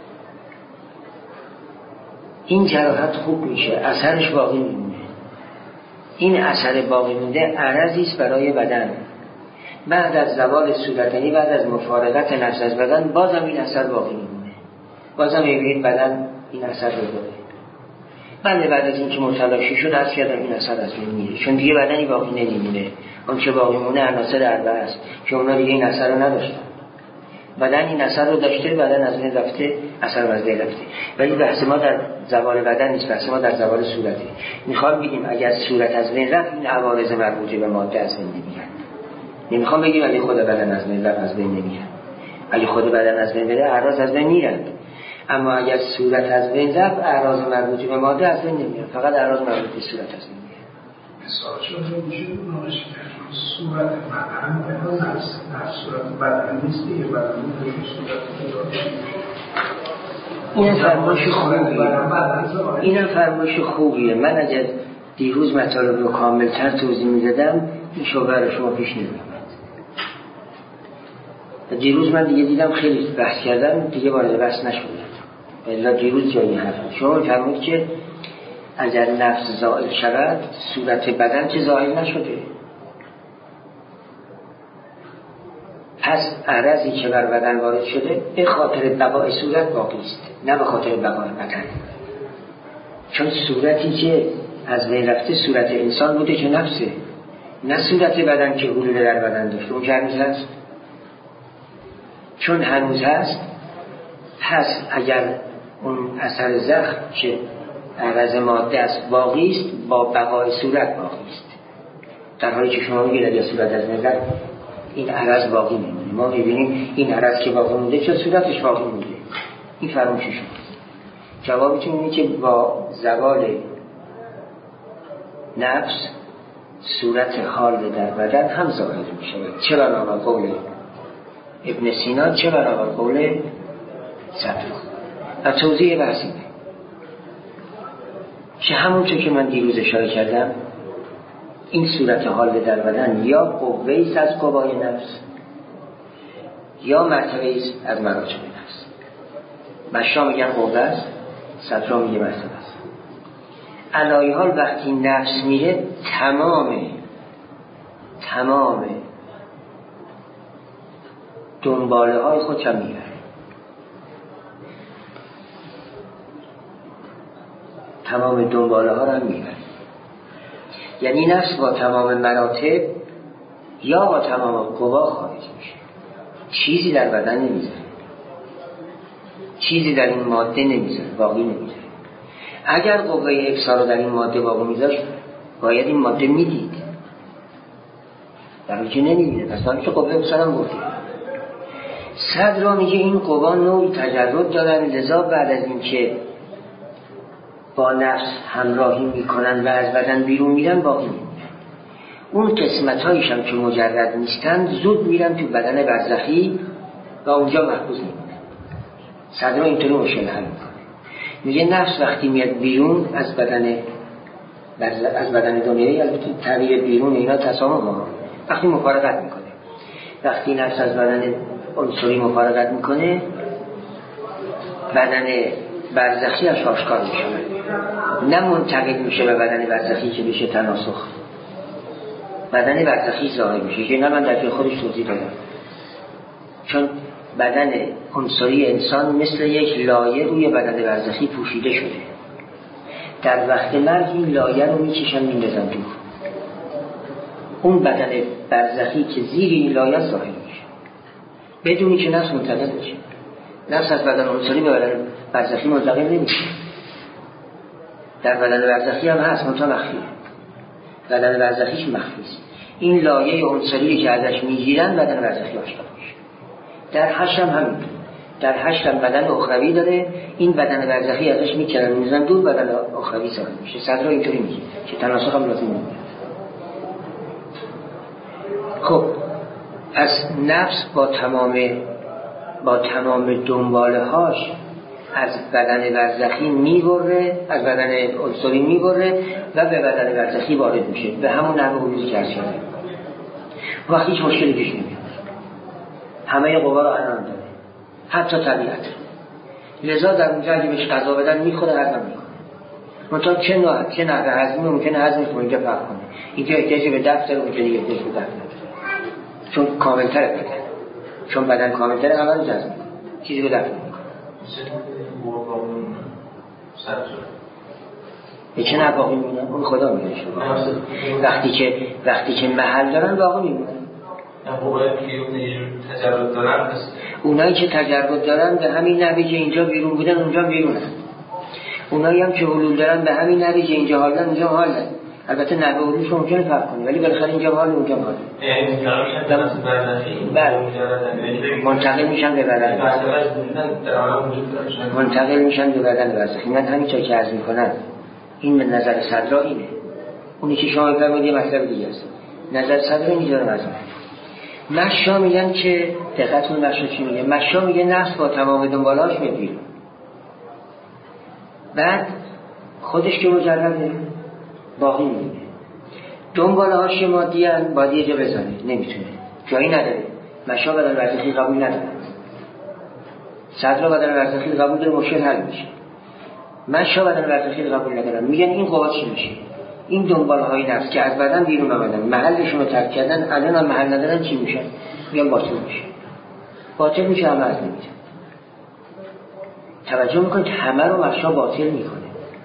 این جراحت خوب میشه، اثرش باقی میمونه. این اثر باقی مونده عرضی است برای بدن. بعد از زوال صورت، یعنی بعد از مفارقت نفس از بدن، بازم این اثر باقی میمونه، بازم میبینید بدن این اثر رو داره. بله بعد از اینکه متلاشی شد عرض کردم این اثر از بین میره، چون دیگه بدنی باقی نمیمونه. اون که باقی مونه عناصر اربعه است که اونا دیگه این اثر رو نداشتن. بدن این اثر رو داشته، بدن از بین رفته، اثر از بین رفته. ولی بحث ما در زوال بدن نیست، بحث ما در زوال صورته. میخوام بگیم اگر صورت از بین رفت، این عوارض مربوطه به ماده از بین نمیرن. نمیخوام بگیم اگه خود بدن از بین رفت از بین نمیرن. اگه خود بدن از بین بره اعراض از بین میرن. اما اگر صورت از بین رفت، اعراض مربوطه به ماده از بین نمیرن، فقط اعراض مربوطه به صورت از بین میرن. مثال شده وجود نامش صورت بدن نفس صورت بدن نیست دیگه، بدن صورت. اینم فرمایش خوبیه. من اگر دیروز مطالب رو کاملتر توضیح میدادم این شعبه رو شما پیش نمی‌آمد. دیروز من دیگه دیدم خیلی بحث کردم، دیگه وارد بحث نشدم. الا دیروز جایی حرف شما فرمودید که اگر نفس زائل شود، صورت بدن که زائل نشده، پس عرضی که بر بدن وارد شده به خاطر بقای صورت باقی است، نه به خاطر بقای بدن. چون صورتی که از بین رفته صورت انسان بوده که نفسه، نه صورت بدن که حلول در بدن داشته. اون که هنوز هست، چون هنوز هست، پس اگر اون اثر زخم که عرض ماده است باقی است، با بقای صورت باقی است. در حالی که شما میگید اگر صورت از بین رفت، این عرض باقی میمونه. ما میبینیم این عرض که باقی مونده چون صورتش باقی مونده. این فرموشی شد. جوابتون اینه که با زوال نفس صورت حال در بدن هم ظاهر میشه. چه بنابر قول ابن سینا، چه بنابر قول صدرا. و توضیح بحثی که همونطور که من دیروز اشاره کردم، این صورت حال در بدن یا قوه است از قوای نفس، یا مرتبه است از مراتب نفس. بشا میگن قوه است، صدرا میگه مرتبه است. علایه حال وقتی نفس میره، تمام دنباله های خود هم میره. تمام دنباله ها رو هم میبره. یعنی نفس با تمام مراتب یا با تمام قوا خارج میشه. چیزی در بدن نمیذاره، چیزی در این ماده نمیذاره، باقی نمیذاره. اگر قوه افسار رو در این ماده باقی میذاشت، باید این ماده میدید، در حالی که نمیدید. پس داری که قوه افسار هم برده. صدرا میگه این قوا نوع تجرد دارن، لذا بعد از این که با نفس همراهی میکنن و از بدن بیرون میرن، باقی میمونن. اون قسمت هایش هم که مجرد نیستن زود میرن تو بدن برزخی و اونجا محفوظ میمونن. صدرا اینطوری مشکل حل میکنه. میگه نفس وقتی میاد بیرون از بدن دنیایی، البته تعبیر بیرون اینا تسامح ها، وقتی مفارقت میکنه، وقتی نفس از بدن عنصری مفارقت میکنه، بدن برزخی از آشکار میشه، نه منتقل میشه به بدن برزخی که بشه تناسخ. بدن برزخی ظاهر میشه که نه من در جای خودش توضیح دادم. چون بدن عنصری انسان مثل یک لایه روی بدن برزخی پوشیده شده. در وقت مرگ این لایه رو میکشن میندازن دور. اون بدن برزخی که زیر این لایه ظاهر میشه بدونی که نفس منتقل بشه. نفس از بدن عنصری به بدن برزخی منتقل نمیشه. در بدن برزخی هم هست، منتها مخفیه. بدن برزخیش مخفیست. این لایه عنصری که ازش میگیرن بدن برزخی آشکار میشه. در حشر هم همین. در حشر هم بدن اخروی داره، این بدن برزخی ازش میکنن میزنن دور، بدن اخروی ظاهر میشه. صدرا اینطوری میگه که تناسخ هم لازم نمیده. خب پس نفس با تمام دنباله هاش از بدن برزخی میبره، از بدن عنصری میبره و به بدن برزخی وارد میشه، به همون نحو حروزی که شده. وقتی هیچ مشکلی پیش نمیاد، همه قوا رو عنان داره، حتی طبیعت. لذا در اونجا اگه بهش غذا بدن میخوره، هضم میکنه. منتها چه نحوه هضمی ممکنه هضمش رو اینجا فرق کنه. اینجا احتیاج به دفع داره، اونجا دیگه احتیاج به دفع نداره، چون کاملتره بدن، چون بدن کاملتره همه رو جذب میکنه، چیزی رو دفع نمیکنه. به چه نواقعی میمونن؟ اون خدا میگه شما. وقتی که محل دارن باقی میمونن. اونایی که تجرد دارن به همین نحوی که اینجا بیرون بودن اونجا بیرونن. اونایی هم که حلول دارن به همین نحوی که اینجا حالن اونجا حالن. البته نحوه حلولش ممکنه فرق کنه، ولی بالاخره اینجا حال اونجا حال. منتقل میشن به بدن. منتقل میشن به بدن برزخی. من همین چیزی که عرض میکنم این به نظر صدرا اینه. اونی که شما بفرمایید یه مطلب دیگه است. نظر صدرا اینجا رو مزمون. مشا میگن که دقتون مشا چی میگه؟ مشا میگه نفس با تمام دنبالاش میگیره. بعد خودش که مجرده باقی میمونه. دنبالهاش مادیان باید یه جا بزنه، نمیتونه، جایی نداره. مشا بدن برزخی قبول نداره. صدرا بدن برزخی قبول داره، مشکل حل میشه. مشا بدن برزخی قبول ندارن. میگن این قوا چی میشه؟ این دنبالهای نفس که از بدن بیرون آمدن، محلشون رو ترک کردن، الان هم محل ندارن، چی میشن؟ میگن باطل میشه. باطل میشه، همه از نمیده. توجه میکنید همه رو مشا باطل میکنه،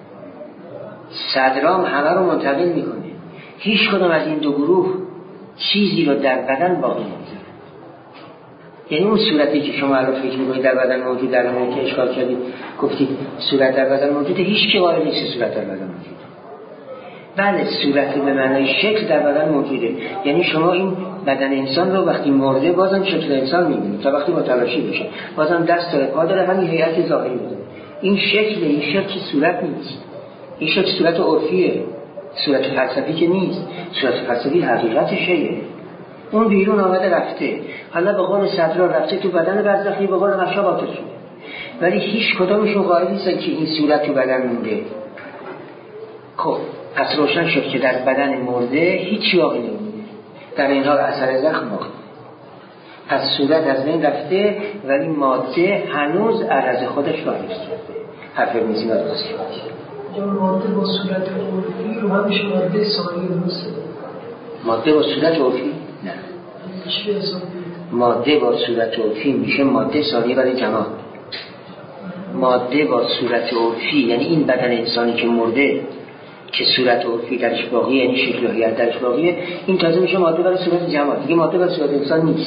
صدرام همه رو منتقل میکنه. هیچ کدوم از این دو گروه چیزی رو در بدن باقی نمیذاره. یعنی اون صورتی که شما الان فکر میکنید در بدن موجود، در همون که اشکال کردید گفتید صورت در بدن موجوده، هیچ کی قائل نیست صورت در بدن موجوده. بله صورت به معنای شکل در بدن موجوده. یعنی شما این بدن انسان رو وقتی مرده بازم شکل انسان میبینید، تا وقتی متلاشی بشه بازم دست داره، پا داره، همین هیئت ظاهری میده. این شکل صورت نیست. این شکل صورت عرفیه، صورت فلسفی که نیست. صورت فلسفی حقیقت شیء. اون بیرون آمده رفته، حالا به قول صدرا رفته تو بدن برزخی، به قول مشا باطل شده. ولی هیچ کدومشون قائل نیستن که این صورت تو بدن مونده. خب پس روشن شد که در بدن مرده هیچی باقی نمونده، در این حال اثر زخم باقی. پس صورت از بین رفته ولی ماده هنوز عرض خودش باقی کرده. حرف ابن سینا درست کرده. ماده با صورت عرفی رو همیشه ماده ثانی درسته؟ ماده با صورت عرفی؟ نه. ماده با صورت عرفی میشه ماده ثانی برای جماعت. ماده با صورت عرفی یعنی این بدن انسانی که مرده که صورت عرفی درش باقیه، یعنی شکل و هیئت درش باقیه، این تازه میشه ماده برای صورت جماعت. دیگه ماده برای صورت انسان نیست.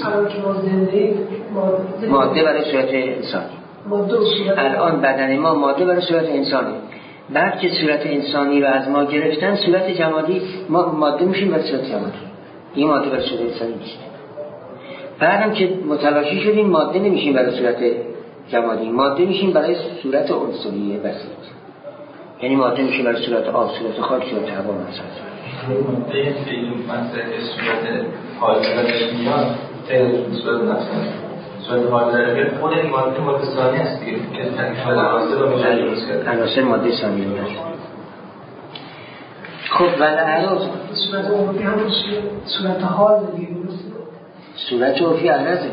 ماده برای صورت انسانی. الان بدن ما ماده برای صورت انسانی. بعد که صورت انسانی رو از ما گرفتن، صورت جمادی ما ماده میشیم برای صورت جمادی. این ماده برای صورت انسانی نیست. بعدم که متلاشی شدیم ماده نمیشیم برای صورت جمادی، ماده میشیم برای صورت عنصری بسیط. یعنی ماده میشه برای صورت آب، صورت خاک، صورت هوا مثلا. ماده فعلی مثلا صورت حاضرش میاد، صورت نفس صورت حاضر خود این ماده ثانی است که تکمیل عناصر رو مجرد کرده. عناصر ماده ثانی است. خب عرض صورت عرفی هم صورت حال دیگه درسته؟ صورت عرفی عرضه.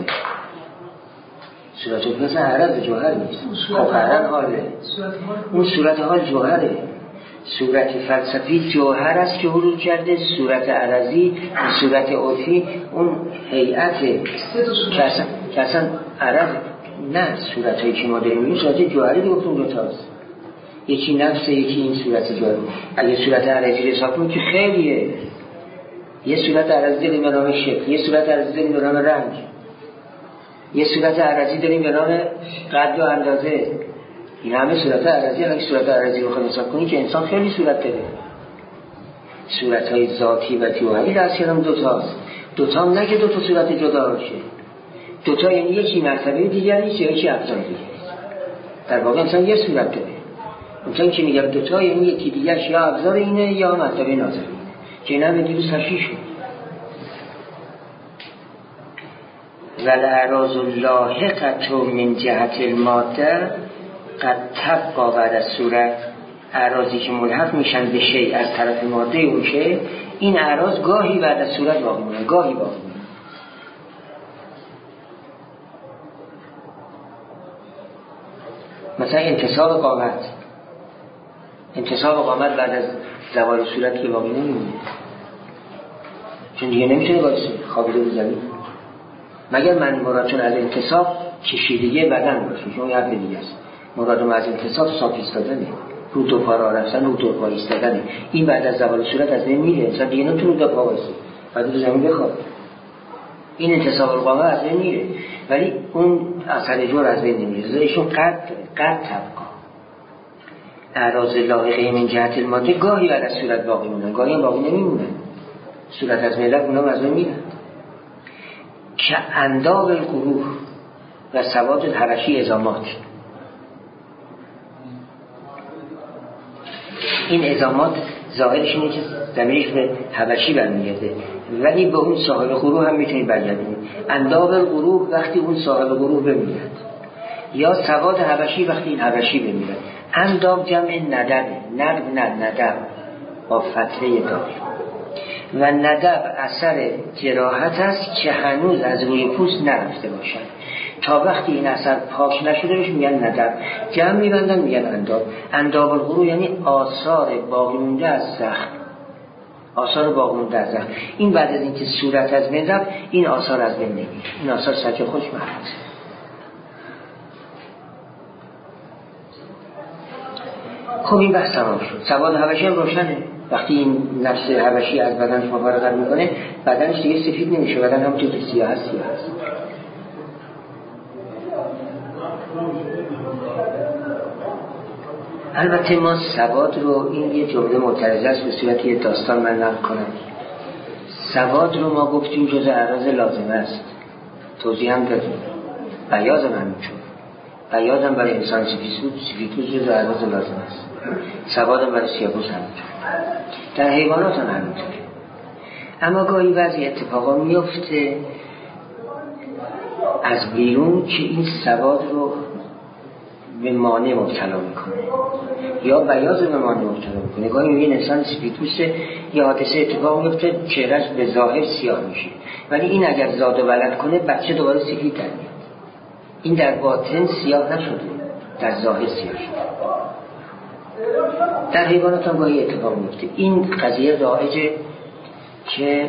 صورت عرفی عرض جوهر نیست. خب عرض حاله. اون صورت حال جوهره. صورت فلسفی جوهر است که حلول کرده، صورت عرضی صورت عرفی اون هیئته که اصلا عرض نه. صورت هایی که ما داریم صورت جوهری که گفتم دوتاست، یکی نفسه یکی این صورت جوهری. اگه صورت عرضی رو حساب کنیم که خیلیه، یه صورت عرضی داریم به نام شکل، یه صورت عرضی داریم به نام رنگ، یه صورت عرضی داریم به نام قد و اندازه. این همه صورت عرضی. اگه صورت عرضی رو خود حساب کنیم که انسان خیلی صورت داره. صورت های ذاتی و جوهری دست کردم دوتاست. دوتا هم نه که دوتا صورت جدا باشه. دوتا یعنی یکی مرتبه دیگری یکی ابزار دیگری. در واقع انسان یه صورت داره. انسان که میگه دوتا یعنی یکی دیگرش یا ابزار اینه یا مرتبه ناظر اینه که این همه دیروز تشریح شد. و الاعراض اللاحقة من جهت الماده قد تبقى بعد از صورت. اعراضی که ملحق میشن به شیء از طرف ماده اون شیء، این اعراض گاهی بعد از صورت باقی میمونه، گاهی باقی میمونه. مثلا انتصاب قامت بعد از زوال صورت که باقی نمیمونه، چون دیگه نمیتونه بایسته خوابیده رو زمین، مگر من مرادشون از انتصاب کشیدگی بدن باشه. چون یه حرف دیگه است، مرادم از انتصاب صاف ایستادنه، رو دو پا راه رفتن، رو دو پا ایستادنه. این بعد از زوال صورت از بین میره، انسان دیگه نمیتونه دو پا وایسته، بعد رو زمین بخواد. این انتصاب القامه از بین میره، ولی اون اثر جور از بین نمیره. ایشون قد طبقا اعراض لاحقه من جهت الماده گاهی بعد از صورت باقی مونن، گاهی باقی نمیمونن. صورت از ملت اونا از بین میرن. که انداب القروح و سواد الحبشی ازامات، این ازامات ظاهرش اینه که ضمیرش به حبشی برمیگرده، ولی به اون صاحب قروح هم میتونید برگردید. انداب القروح وقتی اون صاحب قروح بمیرد، یا سواد حبشی وقتی این حبشی بمیرد. انداب جمع ندب با فتحه دال، و ندب اثر جراحت است که هنوز از روی پوست نرفته باشد. تا وقتی این اثر پاک نشده بشه میگن ندب، جمع میبندن میگن انداب. انداب القروح یعنی آثار باقی مونده از زخم، آثار باقی مونده از زخم. این بعد از اینکه صورت از بین رفت، این آثار از بین نمیره، این آثار سچ خوش محفوظه. خب این بحث تمام شد. سواد حبشی هم روشنه، وقتی این نفس حبشی از بدنش مفارقت میکنه، بدنش دیگه سفید نمیشه، بدن هم تو سیاه هست. البته ما سواد رو، این یه جمله معترضه است، به صورت یه داستان من نقل کنم. سواد رو ما گفتیم جزء اعراض لازمه است، توضیح هم دادیم. بیاض هم همینطور، بیاض هم برای انسان سفیدپوست جزء اعراض لازمه است، سواد هم برای سیاه‌پوست همینطور، در حیوانات هم همینطور. اما گاهی بعضی اتفاقا میفته از بیرون که این سواد رو به مانع مبتلا میکنه، یا بیاض به مانع مبتلا میکنه. گاهی میگه انسان سفیدپوست، یه حادثه اتفاق میفته چهرهش به ظاهر سیاه میشه، ولی این اگر زاد و ولد کنه بچه دوباره سفید در میاد. این در باطن سیاه نشده، در ظاهر سیاه شده. در حیوانات هم گاهی اتفاق میفته. این قضیه رایجه که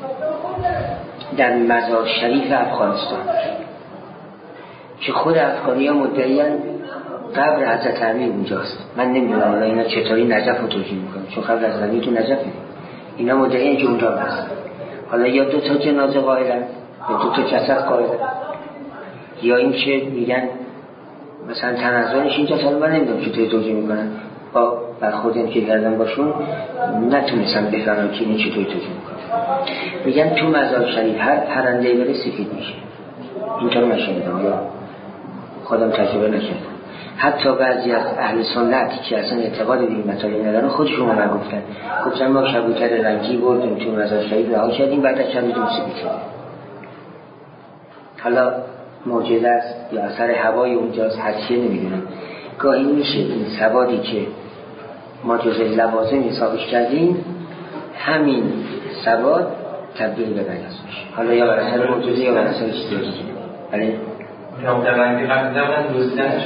در مزار شریف افغانستان، که خود افغانی ها مدعیان قبر حضرت امیر اونجاست. من نمیدونم حالا اینا چطوری نجف رو توجیه میکنن، چون قبر حضرت امیر تو نجفه. اینا مدعیان که اونجا هست. حالا یا 2 تا جنازه قائلن، یا 2 تا جسد قائلن، یا این که میگن مثلا تنزلش اینجا. حالا من نمیدونم چطوری توجیه میکنن، با برخوردی که کردن باشون نتونستم بفهمم که این چطوری توجیه میکنن. میگن تو مزار شریف هر پرنده بره سفید میشه. اینطور نشنیدم یا خودم تجربه نکردم. حتی بعضی از اهل سنت که اصلا اعتقاد به این مطالب ندارن خودشون من گفتن ما کبوتر رنگی بردیم تو مزار شریف رها کردیم، بعد از چند روز سفید شد. حالا معجزه است یا اثر هوای اونجاست، هرچیه نمیدونم. گاهی میشه این سوادی که ما جزء لوازم حسابش کردیم، همین سواد تبدیل به بیاض میشه. حالا یا بر اثر معجزه یا بر اثر چیز دیگه. ولی یا در رنگی قبل دوزیدنش.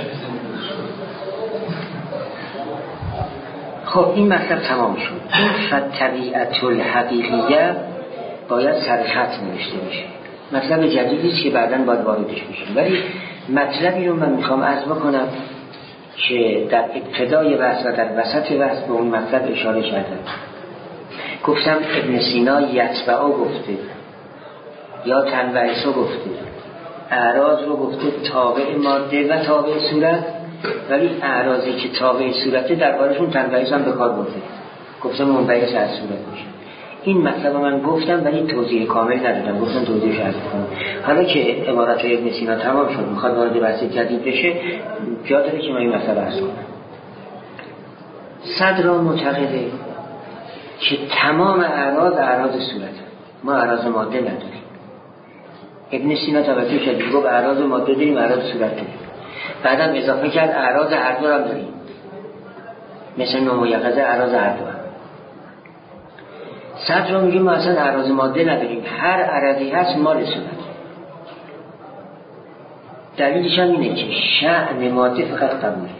خب این مطلب تمام شد. این طبیعت الحقیقیه باید سرخط نوشته میشه. مطلب جدیدیست که بعداً باید واردش بشیم، ولی مطلبی رو من میخوام عرض بکنم که در ابتدای بحث و در وسط بحث به اون مطلب اشاره کردم. گفتم ابن سینا یتبعو گفته یا تنبعثو گفته، اعراض رو گفته تابع ماده و تابع صورت، ولی اعراضی که تابع صورته دربارشون تنبعث هم به کار برده. گفتم منبعث از صورت میشه. این مطلب من گفتم ولی توضیح کامل ندادم، گفتم توضیحش عرض کنم. حالا که عبارت ابن سینا تمام شد، میخواد وارد بحث جدید بشه، جا داره که من این مطلب عرض کنم. صدر معتقده که تمام اعراض صورت، ما اعراض ماده نداریم. ابن سینا توجه کرد گفت اعراض ماده داریم اعراض صورت داریم، بعدم اضافه کرد اعراض هر دو هم داریم، مثل نوم و یقظه اعراض هر دو هم. صدر رو میگیم ما اصلا اعراض ماده نداریم، هر عرضی هست مال صورت. دلیلش هم اینه که شأن ماده فقط قبوله.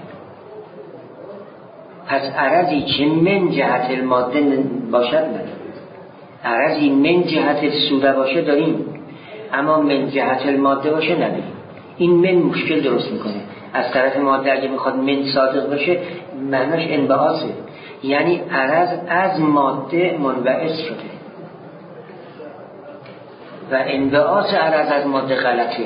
پس عرضی که من جهت الماده باشد نداریم، عرضی من جهت صورت باشه داریم، اما من جهت الماده باشه نداریم. این من مشکل درست میکنه. از طرف ماده اگه میخواد من صادق باشه معناش انبعاثه، یعنی عرض از ماده منبعث شده و انبعاث عرض از ماده غلطه،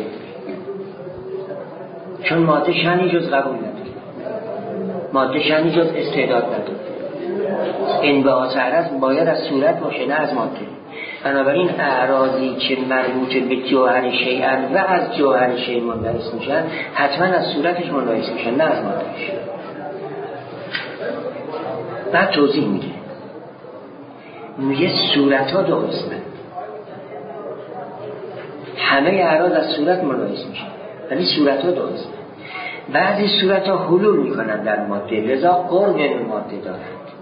چون ماده شأنی جز قبول نداره، ماده شأنی جز استعداد نداره. انبعاث عرض باید از صورت باشه نه از ماده. بنابراین اعراضی که مربوط به جوهر شیئن و از جوهر شیء منبعث میشن حتما از صورتش منبعث میشن نه از مادهش. بعد توضیح میگه صورت ها دو قسمه، همه اعراض از صورت منبعث میشن ولی صورت ها دو قسمه. بعضی صورت ها حلول میکنن در ماده لذا قرب به ماده دارند،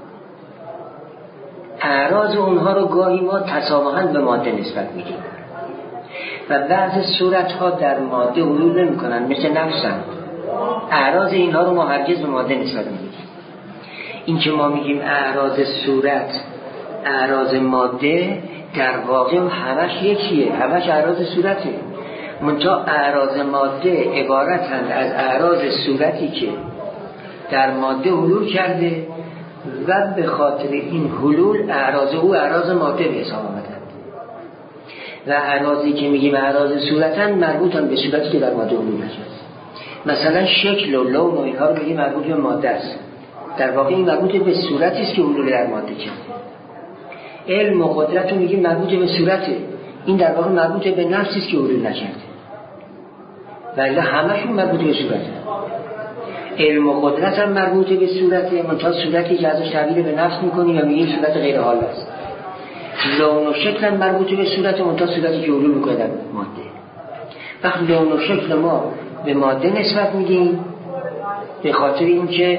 اعراض اونها رو گاهی ما تسامحاً به ماده نسبت میدیم و بعضی صورت ها در ماده حلول نمیکنن مثل نفسن، اعراض اینها رو ما هرگز به ماده نسبت میدیم. این که ما میگیم اعراض صورت اعراض ماده در واقع همش یکیه، همش اعراض صورته، منتها اعراض ماده عبارتند از اعراض صورتی که در ماده حلول کرده و به خاطر این حلول اعراض او اعراض ماده به حساب آمدند و اعراضی که میگیم اعراض صورتن مربوطن به صورتی که در ماده حلول کرده. مثلا شکل و لون و اینها رو میگیم مربوط به ماده است، در واقع این مربوط به صورتی است که حلول در ماده کرده. علم و قدرت رو میگیم مربوط به صورته، این در واقع مربوط به نفسی است که حلول نکرده، ولی همشون مربوط به صورته. علم و قدرت هم مربوط به صورته، منتها صورتی که ازش تعبیر به نفس میکنیم و میگیم صورت غیر حال است. لون و شکل هم مربوط به صورت، منتها صورتی که حلول میکنه در ماده. وقتی لون و شکل ما به ماده نسبت میدیم به خاطر اینکه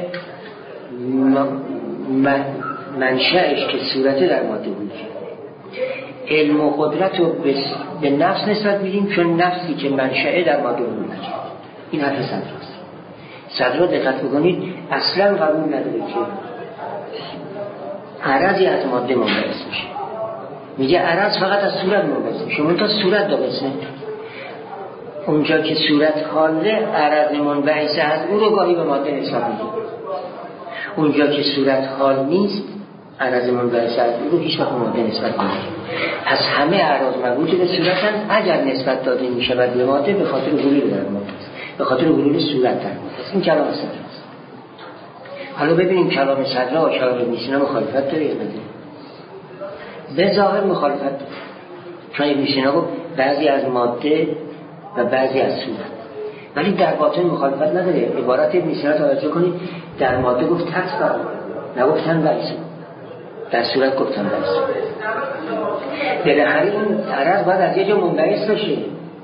منشأش که صورت در ماده بود. علم و قدرت رو به نفس نسبت میدیم چون نفسی که منشأ در ماده بود. این حرف صدراست. صدرا دقت بکنید اصلا قبول نداره که عرضی از ماده منبعث میشه. میگه عرض فقط از صورت منبعث میشه، منتها صورت دو قسمه. اونجا که صورت حاله عرض منبعث از او رو گاهی به ماده نسبت میدیم، اونجا که صورت حال نیست عرض منبعث از او رو هیچ وقت ماده نسبت نمیدیم. پس همه اعراض مربوط به صورتن، اگر نسبت داده میشود به ماده به خاطر حلول در ماده است، به خاطر حلول صورت در ماده است. این کلام صدر است. حالا ببینیم کلام صدر و کلام ابن سینا مخالفت داره یا نداره. به ظاهر مخالفت داره، چون ابن سینا گفت بعضی از ماده و بعضی از صورت، ولی در باطن مخالفت نداره. عبارت ابن سینا توجه کنید، در ماده گفت تطبع، نگفتن بایسون، در صورت گفتن بایسون. بالاخره این عرض باید از یه جا منبعث باشه،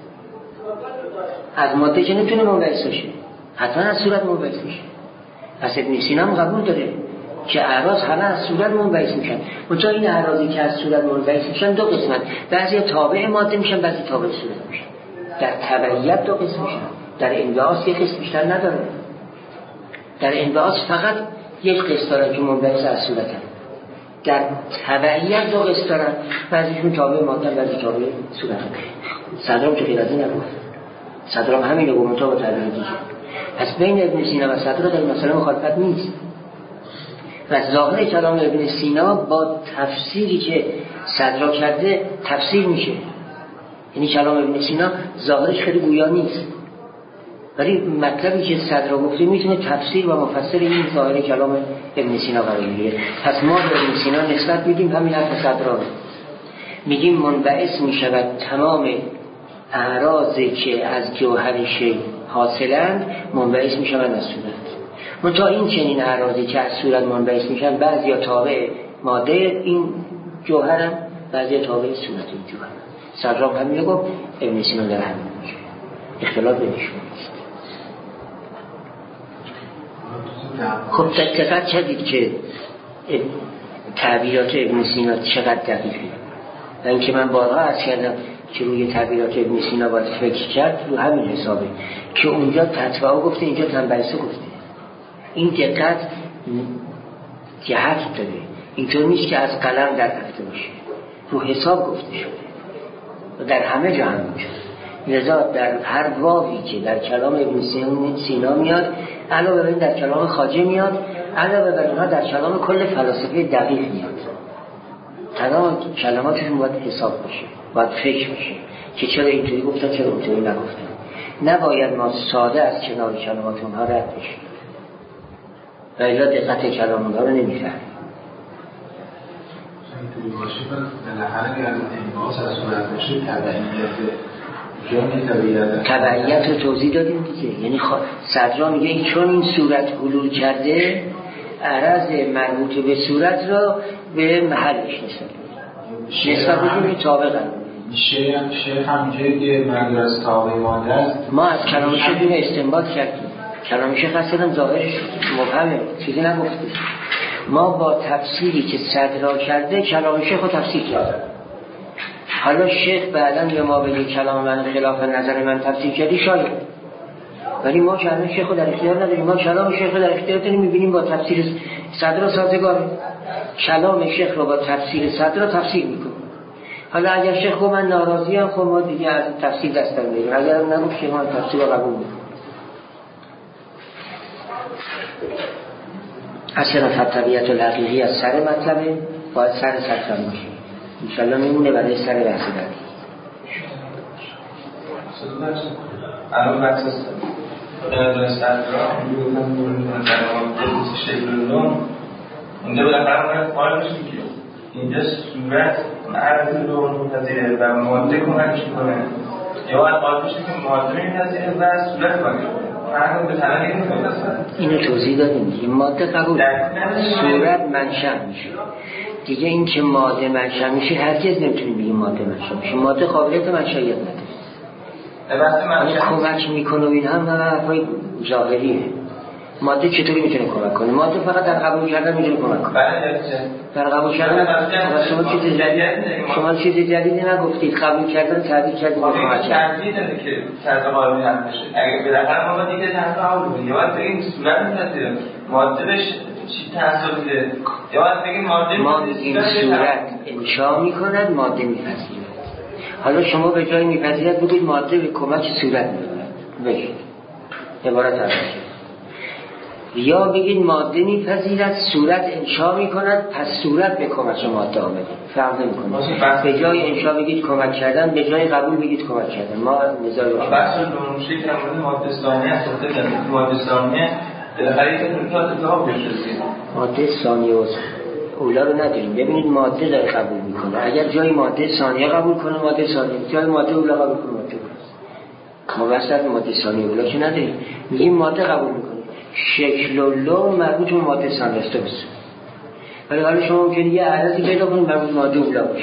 از ماده که نمیتونه منبعث باشه، حتما از صورت منبعث میشه. پس ابن سینا هم قبول داره که اعراض همه از صورت منبعث میشن، منتها این اعراضی که از صورت منبعث میشن دو قسمت، بعضی تابع ماده میشن بعضی تابع صورت میشن. در تبعیت دو قسم میشن، در انبعاث یک قسم بیشتر نداره. در انبعاث فقط یک قسم دارن که منبعث از صورتن، در تبعیت دو قسم دارن، بعضیشون تابع ماده بعضی تابع صورتن. صدرام که غیر از این نگفت، صدرام همین رو گفت با تبعیت دیگه. پس بین ابن سینا و صدرا در مسئله مخالفت نیست و ظاهر کلام ابن سینا با تفسیری که صدرا کرده تفسیر میشه. یعنی کلام ابن سینا ظاهرش خیلی گویا نیست، ولی مطلبی که صدرا گفته میتونه تفسیر و مفسر این ظاهر کلام ابن سینا قرار بگیره. پس ما به ابن سینا نسبت میدیم همین حرف صدرا، میگیم منبعث میشود تمام اعراضی که از جوهر شیء حاصلند منبعث میشن از صورت. منتها این چنین اعراضی که از صورت منبعث میشن بعضیا تابع ماده این جوهرن، بعضیا تابع صورت این جوهرن. صدرام همین گفت، ابن سینا در همین میگه، اختلاف بینشون نیست. خب دقت کردید که تعبیرات ابن سینا چقدر دقیقه؟ و اینکه من بارها عرض کردم که روی تعبیرات ابن سینا باید فکر کرد، رو همین حسابه که اونجا تطوعه گفته، اینجا تنبیسه گفته. این دقت جهت داره، اینطور نیست که از قلم در رفته باشه، رو حساب گفته شده و در همه جا هم میشه. لذا در هر واوی که در کلام ابن سینا میاد، علاوه بر این در کلام خواجه میاد، علاوه بر اینها در کلام کل فلاسفه دقیق میاد. تمام کلماتشون باید حساب باشه، باید فکر باشه که چرا اینطوری گفتن، چرا اونطوری نگفتن. نباید ما ساده از کنار کلمات اونها رد بشیم و الا دقت کلام اونها رو نمیفهمیم. اینطوری باشه بالاخره اگر انباس از صورت باشه تبعیت رو توضیح دادیم دیگه. یعنی صدرا میگه چون این صورت حلول کرده، عرض مربوط به صورت را به محلش نسبت بگیم تابع قرار شیخ هم میگه که منظور از تابع مانده است. ما از کلام شیخ اینو استنباط کردیم. کلام شیخ اصلا ظاهرش مبهمه، چیزی نگفته. ما با تفسیری که صدرا کرده کلام شیخ رو تفسیر کرده. حالا شیخ بعداً به ما بگه کلام من خلاف نظر من تفسیر کردی شاید، ولی ما کلام شیخ رو در اختیار نداریم. ما کلام شیخ رو در اختیار داریم، میبینیم با تفسیر صدر سازگاره. کلام شیخ رو با تفسیر صدر تفسیر میکنیم. حالا اگر شیخ رو من ناراضیم، خب ما دیگه از تفسیر دست نمیگیریم. اگر نگفت که ما تفسیر رو قبول میکنیم. اصلا طبیعت الحقیقی از سر مطلبه، باید سر سطر باشه. انشالله میمونه برای سر بحث بعدی. الان بحث دانستن را میگفتن در آن شکل اینجا بالاخره باید فایل بشه که اینجا صورت معرض به اون منتظره و ماده کمکش میکنه، یا باید فایل بشه که ماده میپذیره و صورت کمکش میکنه. اینو توضیح دادیم دیگه. ماده قبول، صورت منشأ میشه دیگه. این که ماده منشأ میشه هرگز نمیتونیم بگیم ماده منشأ میشه. ماده قابلیت منشأیت نداره. این کمک میکنه و این هم حرفای ظاهریه. ماده چطوری میتونه کمک کنه؟ ماده فقط در قبول کردن میتونه کمک کنه. در قبول کردن شما چیز جدیدی نگفتید. قبول کردن تعبیر کردید به کمک کردن. تعبیر داره که طرز قابلی نمیشه. اگه بالاخره ما دیگه طرز قابل بودیم، یا باید بگیم صورت میپذیره، ماده بهش چی تاثیر میده، یا باید بگیم ماده این صورت انشا میکند، ماده میپذیره. حالا شما به جای میپذیرد بگید ماده به کمک صورت میکند. بگید عبارت هست. یا بگید ماده میپذیرد، صورت انشا میکند، پس صورت به کمک ماده آمده. فرق نمیکنه. به جای انشا بگید کمک کردن، به جای قبول بگید کمک کردن. ما نظر رو بحث نورمشی که همون ماده ثانیه است. ماده ثانیه بالاخره که نکات اتفاق بیفته. ماده ثانیه اولا رو نداریم. ببینید ماده داره قبول میکنه. اگر جای ماده ثانیه قبول کنه ماده ثانیه، جای ماده اولا قبول کنه ماده اولا. ما وسط ماده ثانیه اولا که نداریم. میگیم ماده قبول میکنه. شکل و لون مربوط به ماده ثانیه است. ولی حالا شما ممکنه یه عددی پیدا کنید مربوط به ماده اولا باشه.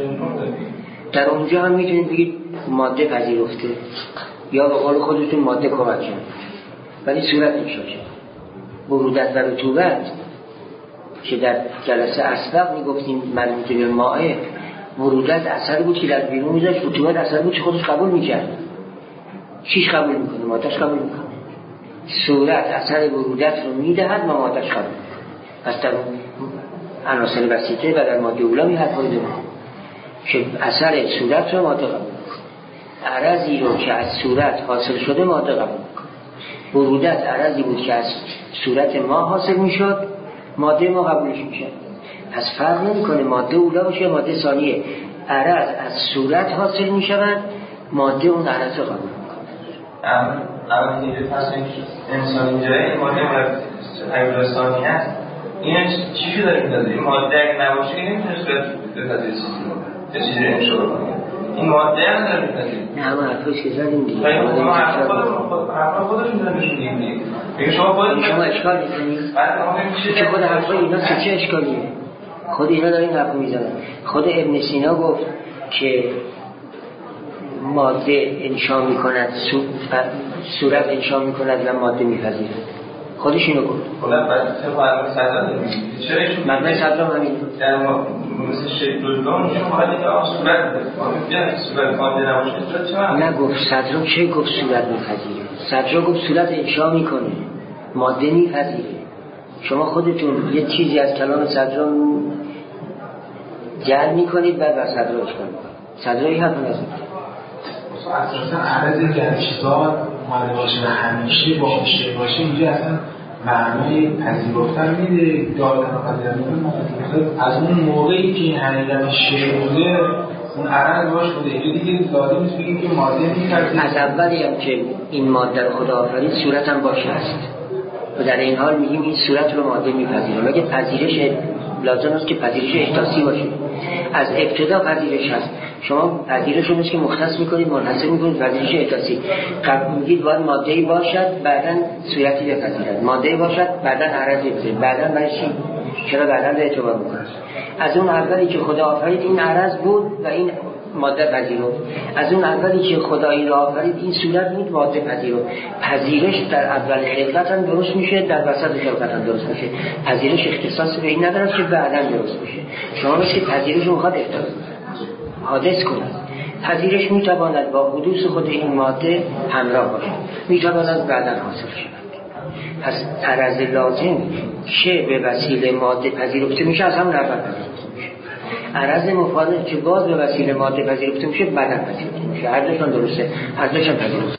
در اونجا هم میتونید بگید ماده پذیرفته، یا به قول خودتون ماده کمک کنه، ولی صورت نمیشه. برودت و رطوبت که در جلسه اسبق میگفتیم مربوط به ماء، برودت اثر بود که در بیرون میذاشت، رطوبت اثر بود که خودش قبول میکرد. چیش قبول میکنه؟ مادهش قبول میکنه. صورت اثر برودت رو میدهد و مادهش قبول میکنه. پس در عناصر بسیطه و در ماده اولا می حرفایی داره که اثر صورت رو ماده قبول میکنه. عرضی رو که از صورت حاصل شده ماده قبول میکنه. برودت عرضی بود که از صورت ما حاصل میشد، ماده ما قبولش میشه. پس فرق نمیکنه ماده اولا باشه ماده ثانیه. عرض از صورت حاصل میشود، ماده اون عرض رو قبول میکنه. اما دیگه پس انسان اینجایی ماده مرد ثانیه است. این چیزی داریم داده؟ این ماده اگه نباشه این نمیتونه صورت بپذیره چیزی رو انشاء کنه. این ماده هم داریم داده؟ نه همه حرفش که زدیم دیگه. ما حرفا خودشون داریم بشون دیگه. بگه شما اشکال میکنید؟ که خود حرفای اینا چه اشکالیه؟ خود اینا دارین حرف میزنن. خود ابن سینا گفت که ماده انشا میکند، صورت انشا میکند و ماده میپذیرد. خودش اینو گفت. خودم بعد طبق صدر چرا ایشون مبنای صدر همین در مثل شکل اللون میشون باید دیگه صورت بده، صورت ماده نباشه چرا نگفت صدر چه گفت صورت میپذیره؟ صدر گفت صورت انشا میکنه، ماده میپذیره. شما خودتون یه چیزی از کلام صدر جعل میکنید بعد بر صدر اشکال میکنید. صدر این حرف نزد اساسا عرض گنجزاد اومده باشه و همیشه باشه باشه اینجا اصلا معنای پذیرفتن میده، دادن و پذیرفتن از اون موقعی که این حقیقت شعر بوده اون عرض باش بوده. اینجا دیگه زاده نیست بگیم که ماده میپذیره. از اولی هم که این ماده رو خدا آفرید صورت هم باشه هست و در این حال میگیم این صورت رو ماده میپذیره. مگه پذیرش لازم است که پذیرش احساسی باشه؟ از ابتدا پذیرش هست. شما پذیرش رو که مختص میکنید منحصر میکنید پذیرش احساسی. قبل میگید باید ماده‌ای باشد بعداً صورتی بپذیرد، ماده‌ای باشد بعداً عرضی بپذیرد. بعداً برای چی؟ چرا بعداً به اعتبار میکنید؟ از اون اولی که خدا آفرید این عرض بود و این ماده پذیرفت. از اون اولی که خدا این را آفرید این صورت بود ماده پذیرفت. پذیرش در اول خلقت هم درست میشه، در وسط خلقت هم درست میشه. پذیرش اختصاص به این نداره که بعداً درست میشه. شما مثل پذیرش رو میخواد حادث کنید. پذیرش میتواند با حدوث خود این ماده همراه باشد، میتواند بعداً حاصل شود. پس عرض لازم چه به وسیله ماده پذیرفته میشه از همون اول پذیرفته میشه. عرض مفاضل که باز به وسیله ماده پذیرفته میشه بعداً پذیرفته میشه. هر دوشون درسته، هر دوشون پذیرفته